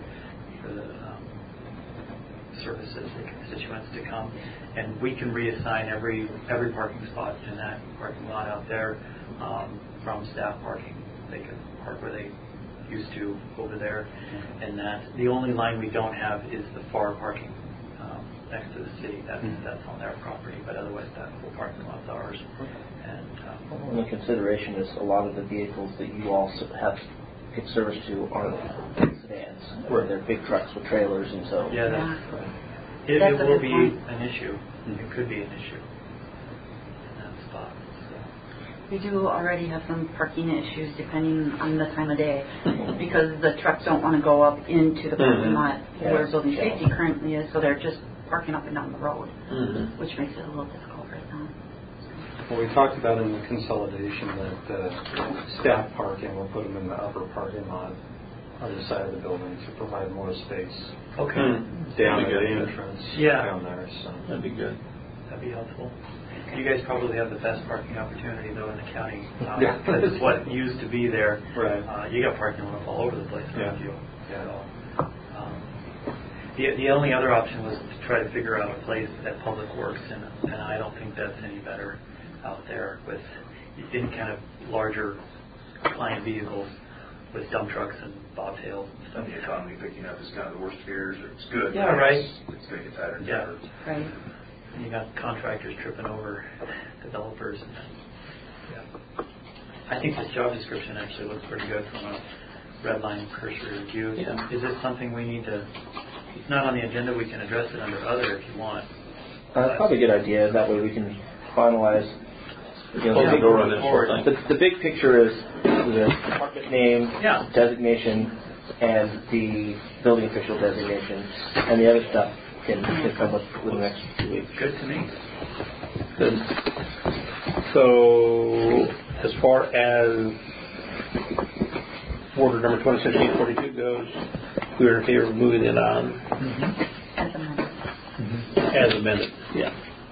services, the constituents to come, and we can reassign every parking spot in that parking lot out there from staff parking. They can park where they used to over there, and the only line we don't have is the FAR parking next to the city. That's on their property, but otherwise that whole parking lot's ours. And the consideration is a lot of the vehicles that you all have get service to are sedans, where they're big trucks with trailers, and so it will be an issue. It could be an issue in that spot. We do already have some parking issues depending on the time of day because the trucks don't want to go up into the parking lot where building safety currently is, so they're just parking up and down the road, which makes it a little difficult right now. Well, we talked about in the consolidation that staff parking, we'll put them in the upper parking lot, other side of the building to provide more space. Down at the entrance down there. So that'd be good. That'd be helpful. You guys probably have the best parking opportunity though in the county. That's what used to be there. Right. You got parking lots all over the place. So, the only other option was to try to figure out a place at Public Works, and I don't think that's any better out there with any kind of larger client vehicles. with dump trucks and bobtails and stuff. And the economy picking up is kind of the worst fears, or it's good. Yeah, right. It's going to get tighter and Yeah. tighter. Right. And you got contractors tripping over developers. And I think this job description actually looks pretty good from a red line cursory review. Yeah. Is this something we need to? It's not on the agenda. We can address it under other if you want. Probably a good idea. That way we can finalize. The big picture is the department name, designation, and the building official designation, and the other stuff can come within the next 2 weeks. Good to me. Good. So, as far as order number 2016-42 goes, we're in favor of moving it on. As amended. As amended, yeah.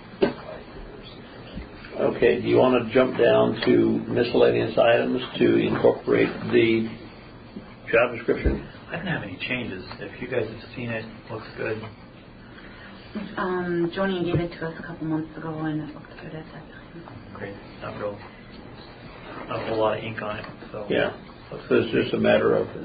Okay, do you want to jump down to miscellaneous items to incorporate the job description? I don't have any changes. If you guys have seen it, looks good. Joni gave it to us a couple months ago, and it looked good at that time. Great. Not a whole lot of ink on it. So yeah. So it's just a matter of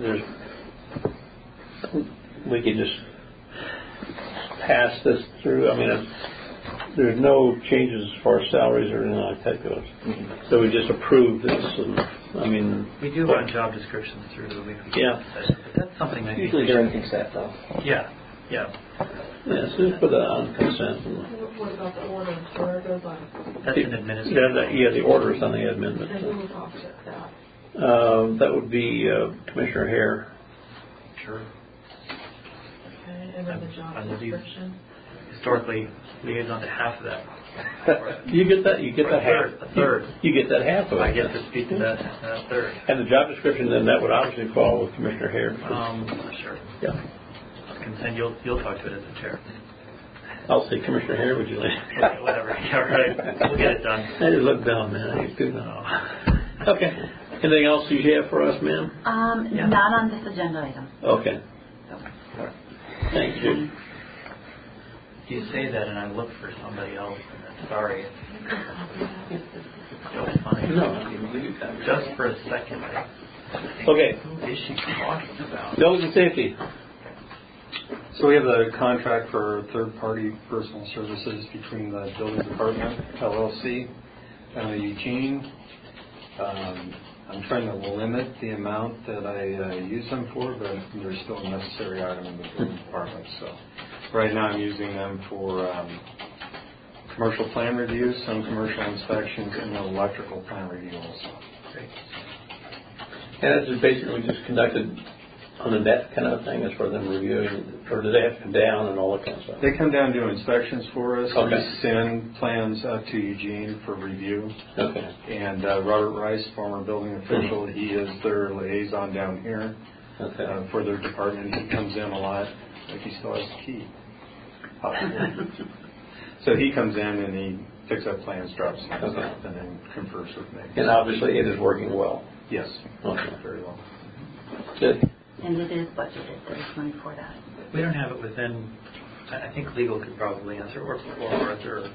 we can just pass this through. I mean, there's no changes as far as salaries or anything like that goes. So we just approve this. And, I mean, we do run job descriptions through the weekly session, but that's something I usually during consent, though. Yeah. Yeah, so just put that on consent. What about the order? Where it goes on? That's an administrative. The order is on the amendment. And who will offset that? That would be Commissioner Hare. Sure. Okay, and then the job description? Historically, liaison to half of that. You get that? You get that half? A third. You get that half of it. I get to speak to that third. And the job description, then that would obviously fall with Commissioner Hare. Sure. Yeah. Consent. You'll talk to it as the chair. I'll say Commissioner Hare, would you like? Okay, whatever. Yeah, right. We'll get it done. I just look down, man. I do know. Okay. Anything else you have for us, ma'am? Not on this agenda item. Okay. Thank you. You say that, and I look for somebody else, and I'm sorry. So funny. No, just for a second. Okay. Who is she talking about? Building and safety. So we have a contract for third-party personal services between the Building Department, LLC, and Eugene. I'm trying to limit the amount that I use them for, but they're still a necessary item in the Building Department. So right now I'm using them for commercial plan reviews, some commercial inspections, and an electrical plan review also. Great. And it's just basically just conducted on the net kind of thing as for them reviewing, or do they have to come down and all that kind of stuff? They come down and do inspections for us. Okay. We send plans up to Eugene for review. Okay. And Robert Rice, former building official, he is their liaison down here for their department. He comes in a lot, like he still has the key. So he comes in and he picks up plans, drops them off, and then confers with me. And obviously it is working well. Yes. Okay. Very well. Good. And it is budgeted. There's money for that. We don't have it within. I think legal could probably answer, or Arthur.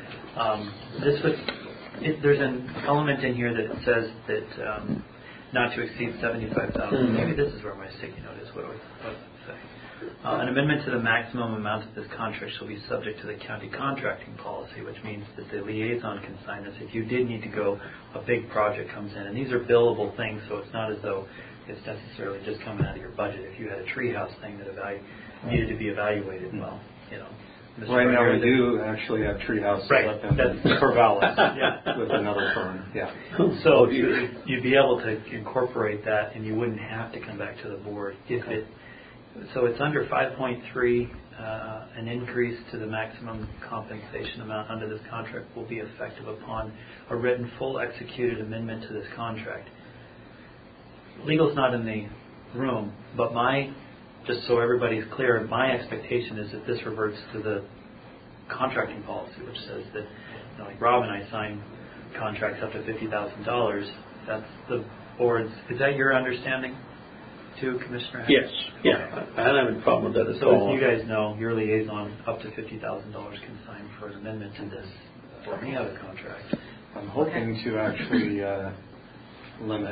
There's an element in here that says that not to exceed $75,000. Maybe this is where my sticky note is. What would it say? An amendment to the maximum amount of this contract shall be subject to the county contracting policy, which means that the liaison can sign this. If you did need to go, a big project comes in, and these are billable things, so it's not as though it's necessarily just coming out of your budget. If you had a treehouse thing that needed to be evaluated, well, you know. Right now we do actually have treehouse set up in Corvallis, with another firm. Yeah. So you'd be able to incorporate that, and you wouldn't have to come back to the board if it. So it's under 5.3. An increase to the maximum compensation amount under this contract will be effective upon a written full executed amendment to this contract. Legal's not in the room, but just so everybody's clear, my expectation is that this reverts to the contracting policy, which says that, like Rob and I sign contracts up to $50,000. That's the board's. Is that your understanding, too, Commissioner? Yes. Yeah. I don't have any problem with that at all. So as you guys know, your liaison up to $50,000 can sign for an amendment to this or any other contract. I'm hoping to actually limit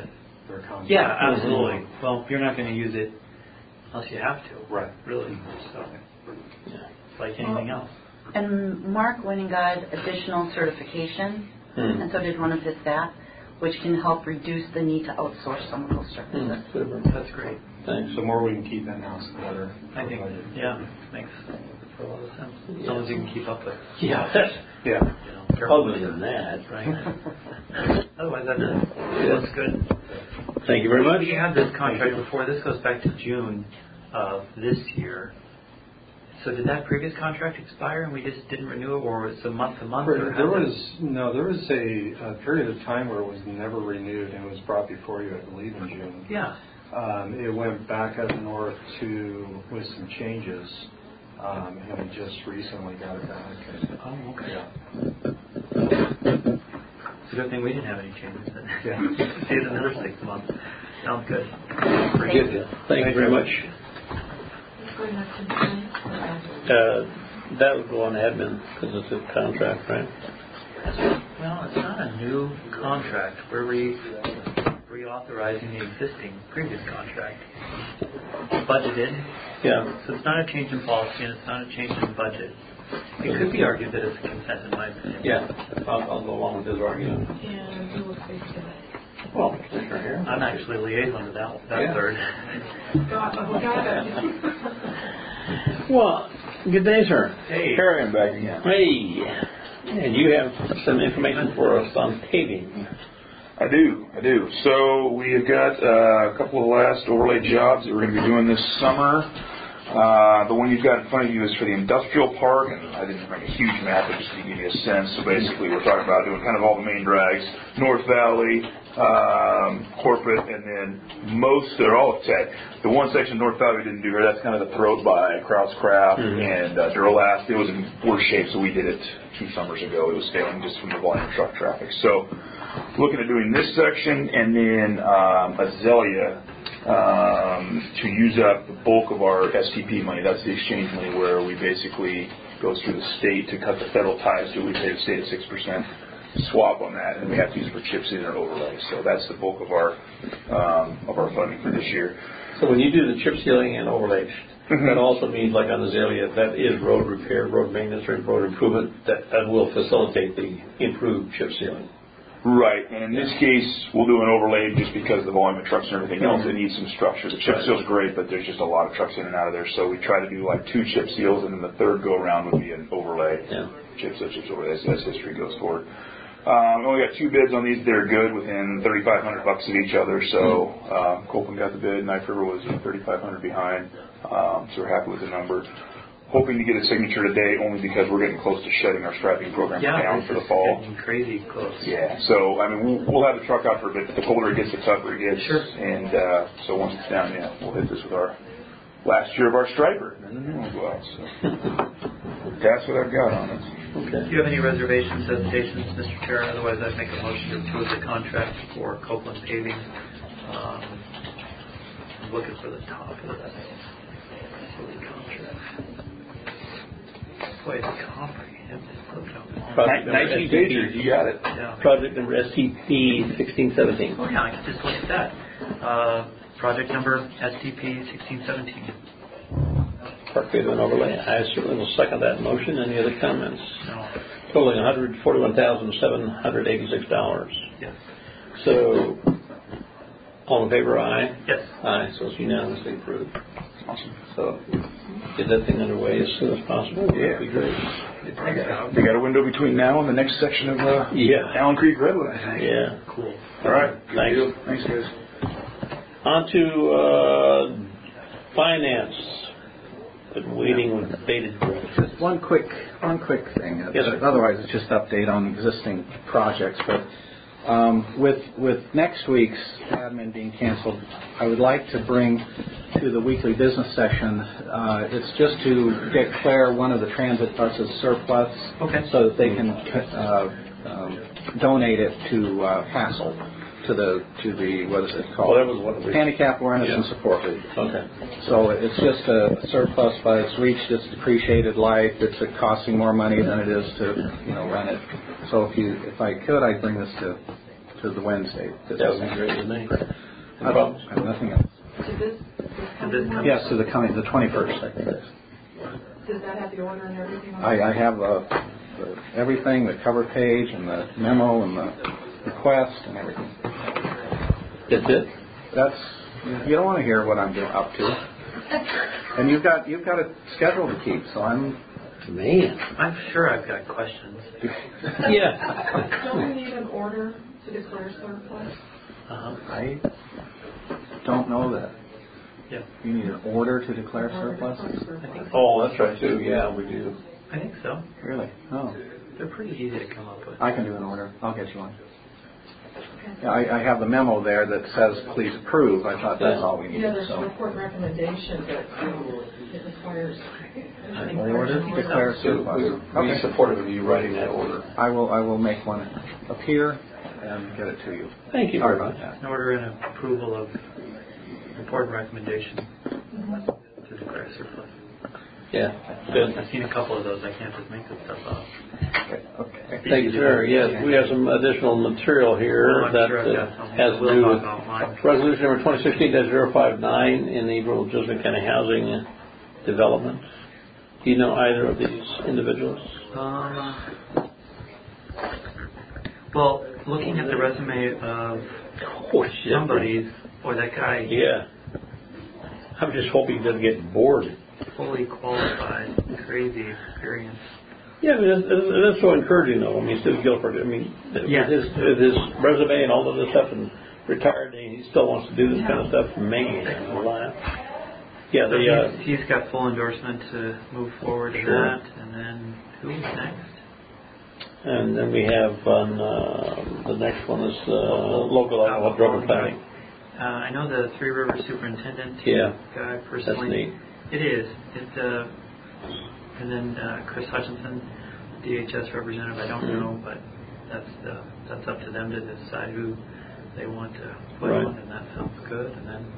their contract. Yeah, absolutely. Well, you're not going to use it unless you have to. Right. Really. So, it's like anything else. And Mark went and got additional certification, and so did one of his staff, which can help reduce the need to outsource some of those services. That's great. Thanks. The more we can keep in-house, the better. I think, makes a lot of sense. As long as you can keep up with it. Yeah. Yeah. Other than that, right? Otherwise, that's good. Thank you very much. We had this contract before. This goes back to June of this year. So did that previous contract expire and we just didn't renew it, or was it month to month? There was a period of time where it was never renewed, and it was brought before you, I believe, in June. Yeah. It went back up north with some changes, and we just recently got it back. Oh, okay. Yeah. It's a good thing we didn't have any changes then. Yeah. See it another 6 months. Sounds good. Very good. Thank you very much. That would go on admin because it's a contract, right? Well, it's not a new contract. We're reauthorizing the existing previous contract. Budgeted. Yeah. So it's not a change in policy and it's not a change in budget. It could be argued that it's a consent in my opinion. Yeah. I'll go along with his argument. And who will speak to that? Well, Commissioner here. I'm actually liaison to that third. Well, good day, sir. Hey. Here I am back again. Hey. And you have some information for us on paving. I do. So we have got a couple of last overlay jobs that we're going to be doing this summer. The one you've got in front of you is for the industrial park, and I didn't bring a huge map, but just to give you a sense. So basically we're talking about doing kind of all the main drags, North Valley, corporate, and then they're all set. The one section of North Valley we didn't do here, that's kind of the throat by Krauss-Craft and Duralast. It was in worse shape, so we did it 2 summers ago. It was failing just from the volume of truck traffic. So looking at doing this section, and then Azalea to use up the bulk of our STP money. That's the exchange money where we basically goes through the state to cut the federal ties to. We pay the state a 6% swap on that, and we have to use it for chip sealing and overlay. So that's the bulk of our funding for this year. So when you do the chip sealing and overlay, that also means, like on Azalea, that is road repair, road maintenance, or road improvement that will facilitate the improved chip sealing. Right, and in this case, we'll do an overlay just because of the volume of trucks and everything else. It needs some structure. The chip seal's great, but there's just a lot of trucks in and out of there. So we try to do like 2 chip seals, and then the third go-around would be an overlay. Yeah. Chips overlay, as history goes forward. We only got 2 bids on these. They're good, within $3,500 of each other. So Copeland got the bid. Knife River was $3,500 behind. So we're happy with the number. Hoping to get a signature today, only because we're getting close to shutting our striping program down for the fall. Getting crazy close. Yeah. So I mean, we'll have the truck out for a bit. But the colder it gets, the tougher it gets. Sure. And so once it's down, we'll hit this with our last year of our striper, and then the new one will go out. So that's what I've got on it. Okay. Do you have any reservations, hesitations, Mr. Chair? Otherwise, I'd make a motion to approve the contract for Copeland Paving. I'm looking for the top of that. Contract. Boy, it's comprehensive. 19 pages, you got it. Yeah. Project number STP 1617. Oh yeah, I can just look at that. Project number STP 1617. Park pavement overlay. I certainly will second that motion. Any other comments? No. Totaling $141,786. Yes. So, all in favor, aye? Yes. Aye, so it's unanimously approved. Awesome. So, get that thing underway as soon as possible. Yeah. That'd be great. They got a window between now and the next section of Allen Creek Redwood, I think. Yeah. Cool. All right. Thanks. Deal. Thanks, guys. On to finance. Been waiting with bated breath. Just one quick thing. Yes, sir. Otherwise, it's just update on existing projects. But with next week's admin being canceled, I would like to bring to the weekly business session. It's just to declare one of the transit buses surplus, so that they can donate it to Hassel. To the what is it called? Well, that was what it was. Handicap Awareness and Support League. Okay. So it's just a surplus, but it's reached its depreciated life. It's costing more money than it is to run it. So if I could, I'd bring this to the Wednesday. That would be great with me. I don't have nothing else. Did this come? Yes, to the 21st, I think. Does that have the order and everything on I have everything, the cover page and the memo and the request and everything. That's it? You don't want to hear what I'm up to. And you've got a schedule to keep, so I'm sure I've got questions. Yeah. Don't we need an order to declare surplus? I don't know that. Yeah. You need an order to declare surplus? I think so. Oh, that's right too. Yeah, we do. I think so. Really? Oh. They're pretty easy to come up with. I can do an order. I'll get you one. Yeah, I have the memo there that says please approve. I thought that's all we needed. Yeah, there's a report recommendation that it requires an order to declare surplus. Be supportive of you writing that order. I will make one appear and get it to you. Thank you very much. An order and approval of report and recommendation to declare surplus. Yeah, good. I've seen a couple of those. I can't just make this stuff up. Okay. Thank you, sir. Yes, we have some additional material here that has to do with resolution number 2016-059 in the Rural Joseph County Housing Development. Do you know either of these individuals? Well, looking at the resume of somebody, or that guy. Yeah. I'm just hoping he doesn't get bored. Fully qualified, crazy experience. Yeah, I mean, that's so encouraging, though. I mean, Steve Guilford, I mean, with his resume and all of this stuff, and retired, and he still wants to do this kind of stuff. Man, yeah, so he's got full endorsement to move forward to that. And then who's next? And then we have the next one is local alcohol drug and planning. I know the Three Rivers superintendent guy personally. That's neat. It is. And then Chris Hutchinson, DHS representative. I don't know, but that's up to them to decide who they want to put on, and that sounds good. And then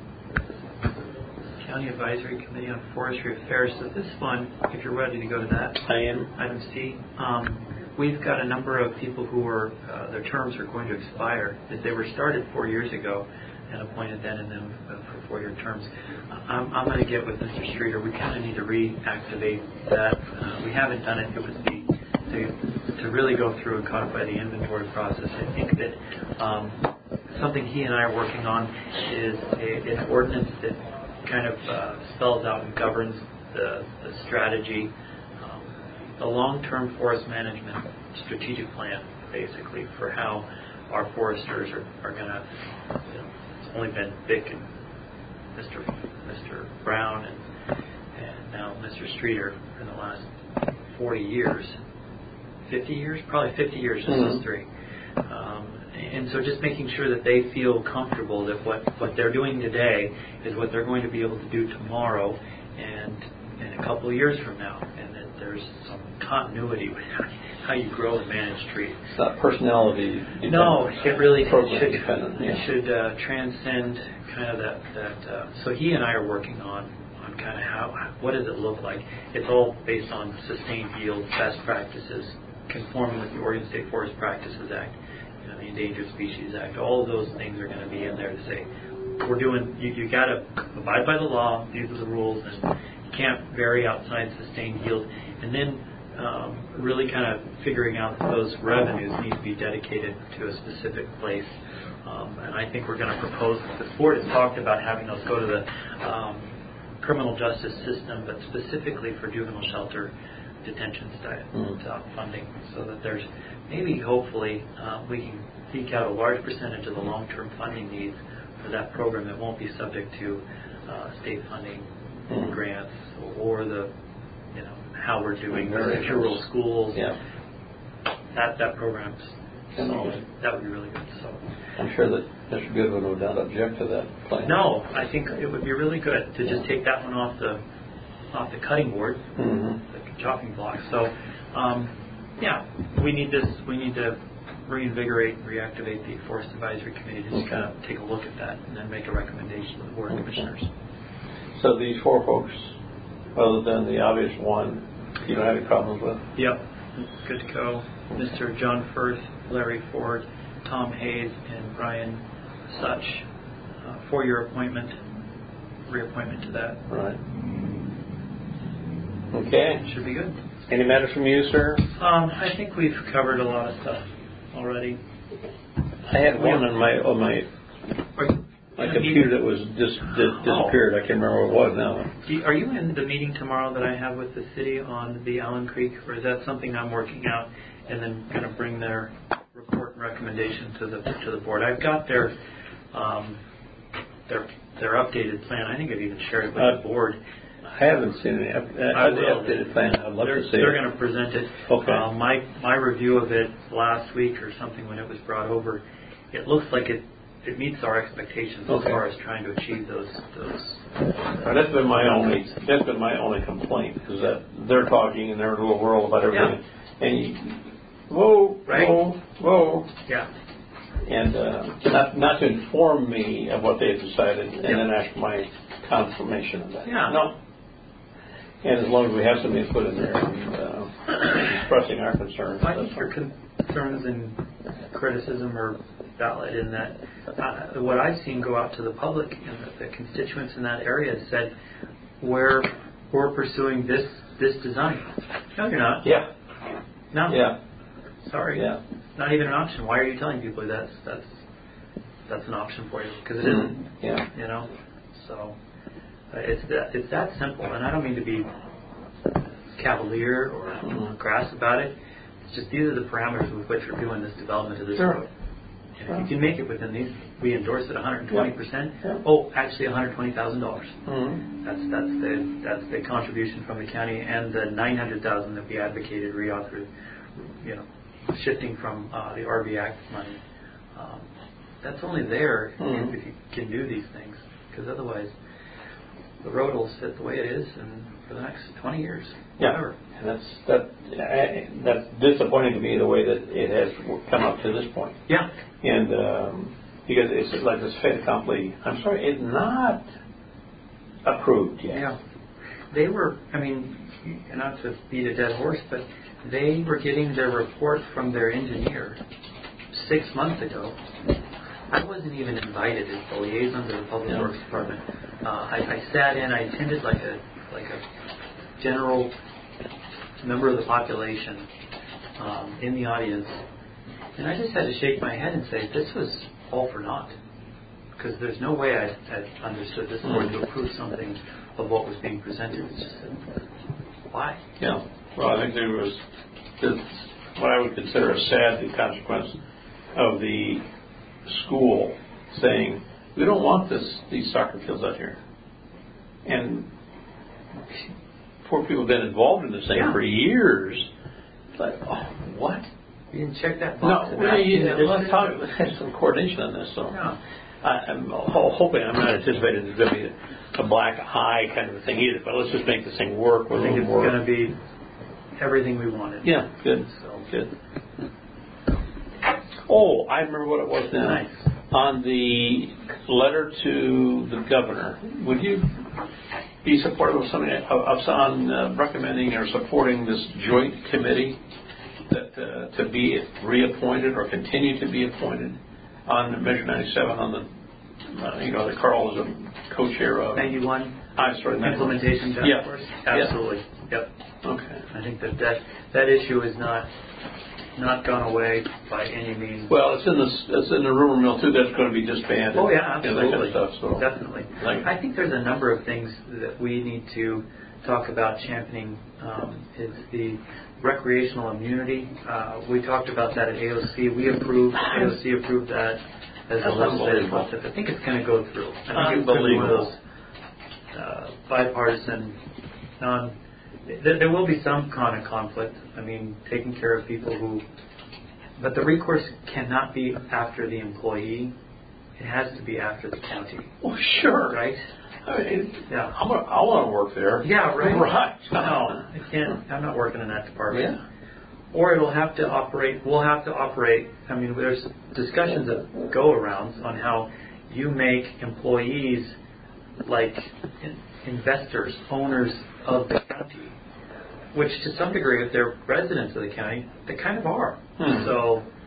County Advisory Committee on Forestry Affairs. So this one, if you're ready to go to that, I am. Item C. We've got a number of people who are their terms are going to expire. They were started 4 years ago and appointed then and then for 4-year terms. I'm going to get with Mr. Streeter. We kind of need to reactivate that. We haven't done it. It would be to really go through and codify the inventory process. I think that something he and I are working on is an ordinance that kind of spells out and governs the strategy, the long-term forest management strategic plan, basically, for how our foresters are going to, it's only been Vic and Mr. Brown and now Mr. Streeter in the last 40 years, 50 years, probably 50 years, just those three. And so just making sure that they feel comfortable that what they're doing today is what they're going to be able to do tomorrow and in a couple of years from now, and that there's some continuity with how you grow and manage trees. It's not personality dependent. No, it really should transcend kind of that. So he and I are working on kind of what does it look like. It's all based on sustained yield, best practices, conforming with the Oregon State Forest Practices Act, the Endangered Species Act. All of those things are going to be in there to say we're doing. You got to abide by the law. These are the rules, and you can't vary outside sustained yield. And then really kind of figuring out that those revenues need to be dedicated to a specific place. And I think we're going to propose. The board has talked about having those go to the criminal justice system, but specifically for juvenile shelter detention style funding, so that there's maybe hopefully we can eke out a large percentage of the long-term funding needs for that program that won't be subject to state funding grants or the how we're doing rural schools. Yeah. That program's solid. That would be really good. So I'm sure that Mr. Goodwin would not object to that plan. No, I think it would be really good to just take that one off the cutting board, the chopping block. So we need this. We need to reinvigorate, reactivate the Forest Advisory Committee to just kind of take a look at that and then make a recommendation to the Board of Commissioners. So these four folks, other than the obvious one, you don't have any problems with? Yep. Good to go. Mr. John Firth, Larry Ford, Tom Hayes, and Brian Such. 4-year reappointment to that. Right. Okay. Should be good. Any matters from you, sir? I think we've covered a lot of stuff already. I had one on my computer that was disappeared. I can't remember what it was now. Are you in the meeting tomorrow that I have with the city on the Allen Creek, or is that something I'm working out and then going to bring their report and recommendation to the board? I've got their updated plan. I think I've even shared it with the board. I haven't seen the updated plan. I'd love to see it. They're going to present it. Okay. My review of it last week or something when it was brought over, it looks like it meets our expectations as far as trying to achieve those. That's been my only complaint, is that they're talking in their little world about everything, and whoa. Yeah. And not to inform me of what they've decided, and then ask my confirmation of that. Yeah. No. And as long as we have some input in there, expressing our concerns. I think your concerns and criticism are valid in that what I've seen go out to the public and the constituents in that area said, we're pursuing this design. No, you're not. Yeah. No. Yeah. Sorry. Yeah. Not even an option. Why are you telling people that's an option for you? Because it isn't. Yeah. You know. So it's that simple, and I don't mean to be cavalier or crass about it. It's just these are the parameters with which we're doing this development of this road. And if you can make it within these, we endorse it 120%. Yeah. Oh, actually $120,000. That's the contribution from the county, and the $900,000 that we advocated shifting from the RV Act money. That's only there if you can do these things, because otherwise the road will sit the way it is and for the next 20 years. Whatever. And that's disappointing to me, the way that it has come up to this point. Yeah. And because it's like this fait accompli. I'm sorry, it's not approved yet. Yeah. They were, not to beat a dead horse, but they were getting their report from their engineer 6 months ago. I wasn't even invited as the liaison to the Public Works Department. I sat in. I attended like a general member of the population in the audience, and I just had to shake my head and say this was all for naught, because there's no way I understood this board to approve something of what was being presented. It's just why? Yeah. Well, I think there was what I would consider a sad consequence of the school saying, we don't want these soccer fields out here. And poor people have been involved in this thing for years. It's like, what? You didn't check that box? No, let's have some coordination on this. So I'm hoping, I'm not anticipating there's going to be a black eye kind of a thing either, but let's just make this thing work. I think it's going to be everything we wanted. Yeah, good. Good. Oh, I remember what it was now. Nice. On the letter to the governor, would you be supportive of something on recommending or supporting this joint committee that to be reappointed or continue to be appointed on Measure 97 on the that Carl is a co-chair of 91. I'm sorry, Implementation task force. Absolutely. Yep. Okay. I think that issue is not gone away by any means. Well, it's in the rumor mill too. That's going to be disbanded. Oh yeah, absolutely. That kind of stuff, so. Definitely. I think there's a number of things that we need to talk about championing. It's the recreational immunity. We talked about that at AOC. AOC approved that as a legislative process. I think it's going to go through. I think it's going to be one of those bipartisan. There will be some kind of conflict. Taking care of people but the recourse cannot be after the employee. It has to be after the county. Well, sure. Right? Yeah. I want to work there. Yeah, right. Right. No, I can't. I'm not working in that department. Yeah. Or it'll have to operate. We'll have to operate. There's discussions that go around on how you make employees like investors, owners of the county, which to some degree, if they're residents of the county, they kind of are. So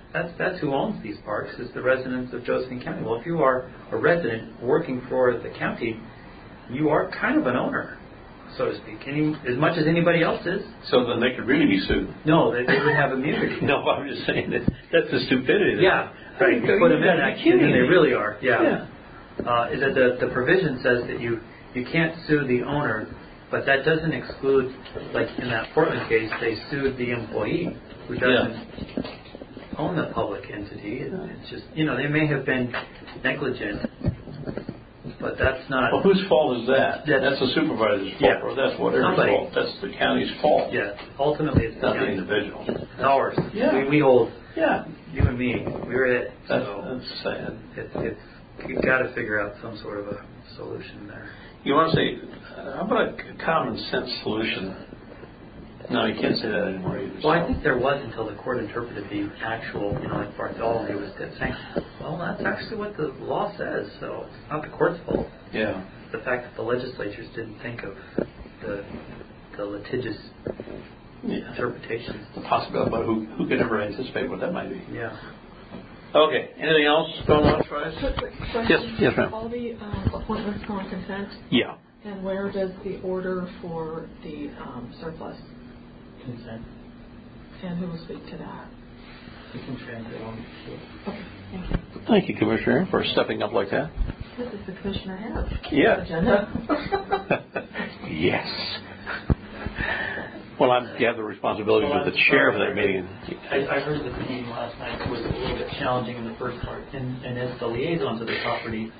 that's who owns these parks, is the residents of Josephine County. Well, if you are a resident working for the county, you are kind of an owner, so to speak, as much as anybody else is. So then they could really be sued. No, they would have immunity. No, I'm just saying that's the stupidity. Yeah, right. You put them in that, and they really are. Yeah. Is that the provision says that you can't sue the owner, but that doesn't exclude, like in that Portland case, they sued the employee who doesn't own the public entity. It's just, they may have been negligent, but that's not... Well, whose fault is that? That's the supervisor's fault, or that's whatever's fault. That's the county's fault. Yeah, ultimately it's not the individual. It's ours. Yeah. We hold, you and me, we're it. That's sad. You've got to figure out some sort of a solution there. You want to say, how about a common sense solution? No, you can't say that anymore either. Well, I think there was until the court interpreted the actual, like Bartholomew was saying, well, that's actually what the law says, so it's not the court's fault. Yeah. The fact that the legislatures didn't think of the litigious interpretations. The possibility about who could ever anticipate what that might be. Yeah. Okay. Anything else going on, Trice? Yes, ma'am. All the appointments go on consent? Yeah. And where does the order for the surplus? Consent. And who will speak to that? You can translate on. Okay, thank you. Thank you, Commissioner, for stepping up like that. This is the Commissioner has. Yeah. Agenda. Yes. Well, you have the responsibility of the chair of that meeting. I heard that the meeting last night was a little bit challenging in the first part, and as the liaison to the property,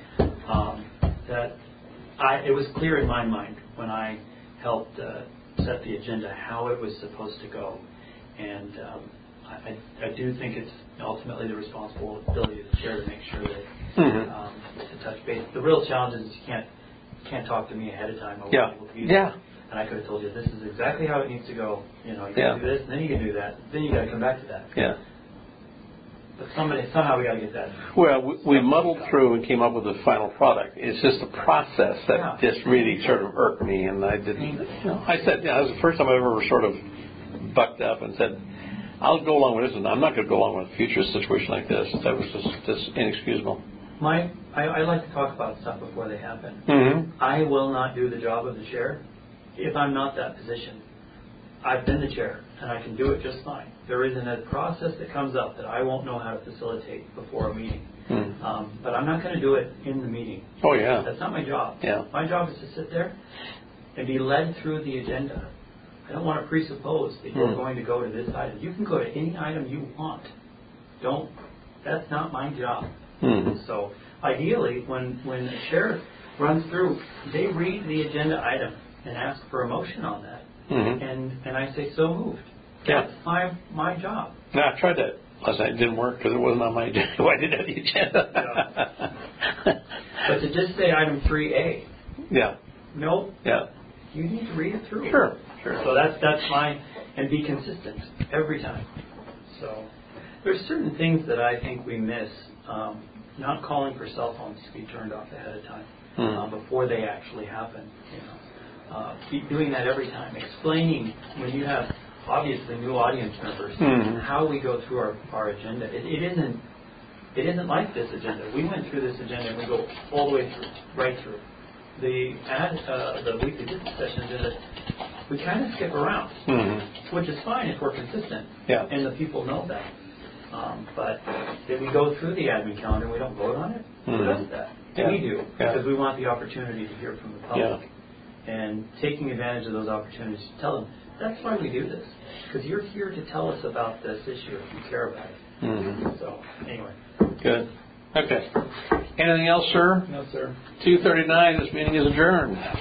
it was clear in my mind when I helped set the agenda how it was supposed to go, and I do think it's ultimately the responsibility of the chair to make sure that to touch base. The real challenge is you can't talk to me ahead of time. I won't be able to do that. And I could have told you this is exactly how it needs to go. You can do this, and then you can do that. Then you got to come back to that. Yeah. But somehow we got to get that. Well, we muddled through and came up with the final product. It's just the process that just really sort of irked me, and I didn't. I said, that was the first time I ever sort of bucked up and said, I'll go along with this, and I'm not going to go along with a future situation like this. That was just inexcusable. I like to talk about stuff before they happen. Mm-hmm. I will not do the job of the chair if I'm not that position. I've been the chair, and I can do it just fine. There isn't a process that comes up that I won't know how to facilitate before a meeting. But I'm not going to do it in the meeting. Oh, yeah. That's not my job. Yeah. My job is to sit there and be led through the agenda. I don't want to presuppose that you're going to go to this item. You can go to any item you want. That's not my job. So ideally, when a chair runs through, they read the agenda item and ask for a motion on that. And I say, so moved. That's my job. No, I tried that last night. It didn't work because it wasn't on my agenda. I didn't have the agenda. But to just say item 3A. Yeah. Nope. Yeah. You need to read it through. Sure. So that's my, and be consistent every time. So there's certain things that I think we miss. Not calling for cell phones to be turned off ahead of time before they actually happen. Keep doing that every time. Explaining when you have obviously new audience members how we go through our agenda. It isn't like this agenda. We went through this agenda and we go all the way through, right through. The weekly business session agenda, we kind of skip around, which is fine if we're consistent and the people know that. But if we go through the admin calendar and we don't vote on it, who does that? We do, because we want the opportunity to hear from the public. And taking advantage of those opportunities to tell them, that's why we do this. Because you're here to tell us about this issue if you care about it. So, anyway. Good. Okay. Anything else, sir? No, sir. 2:39, this meeting is adjourned.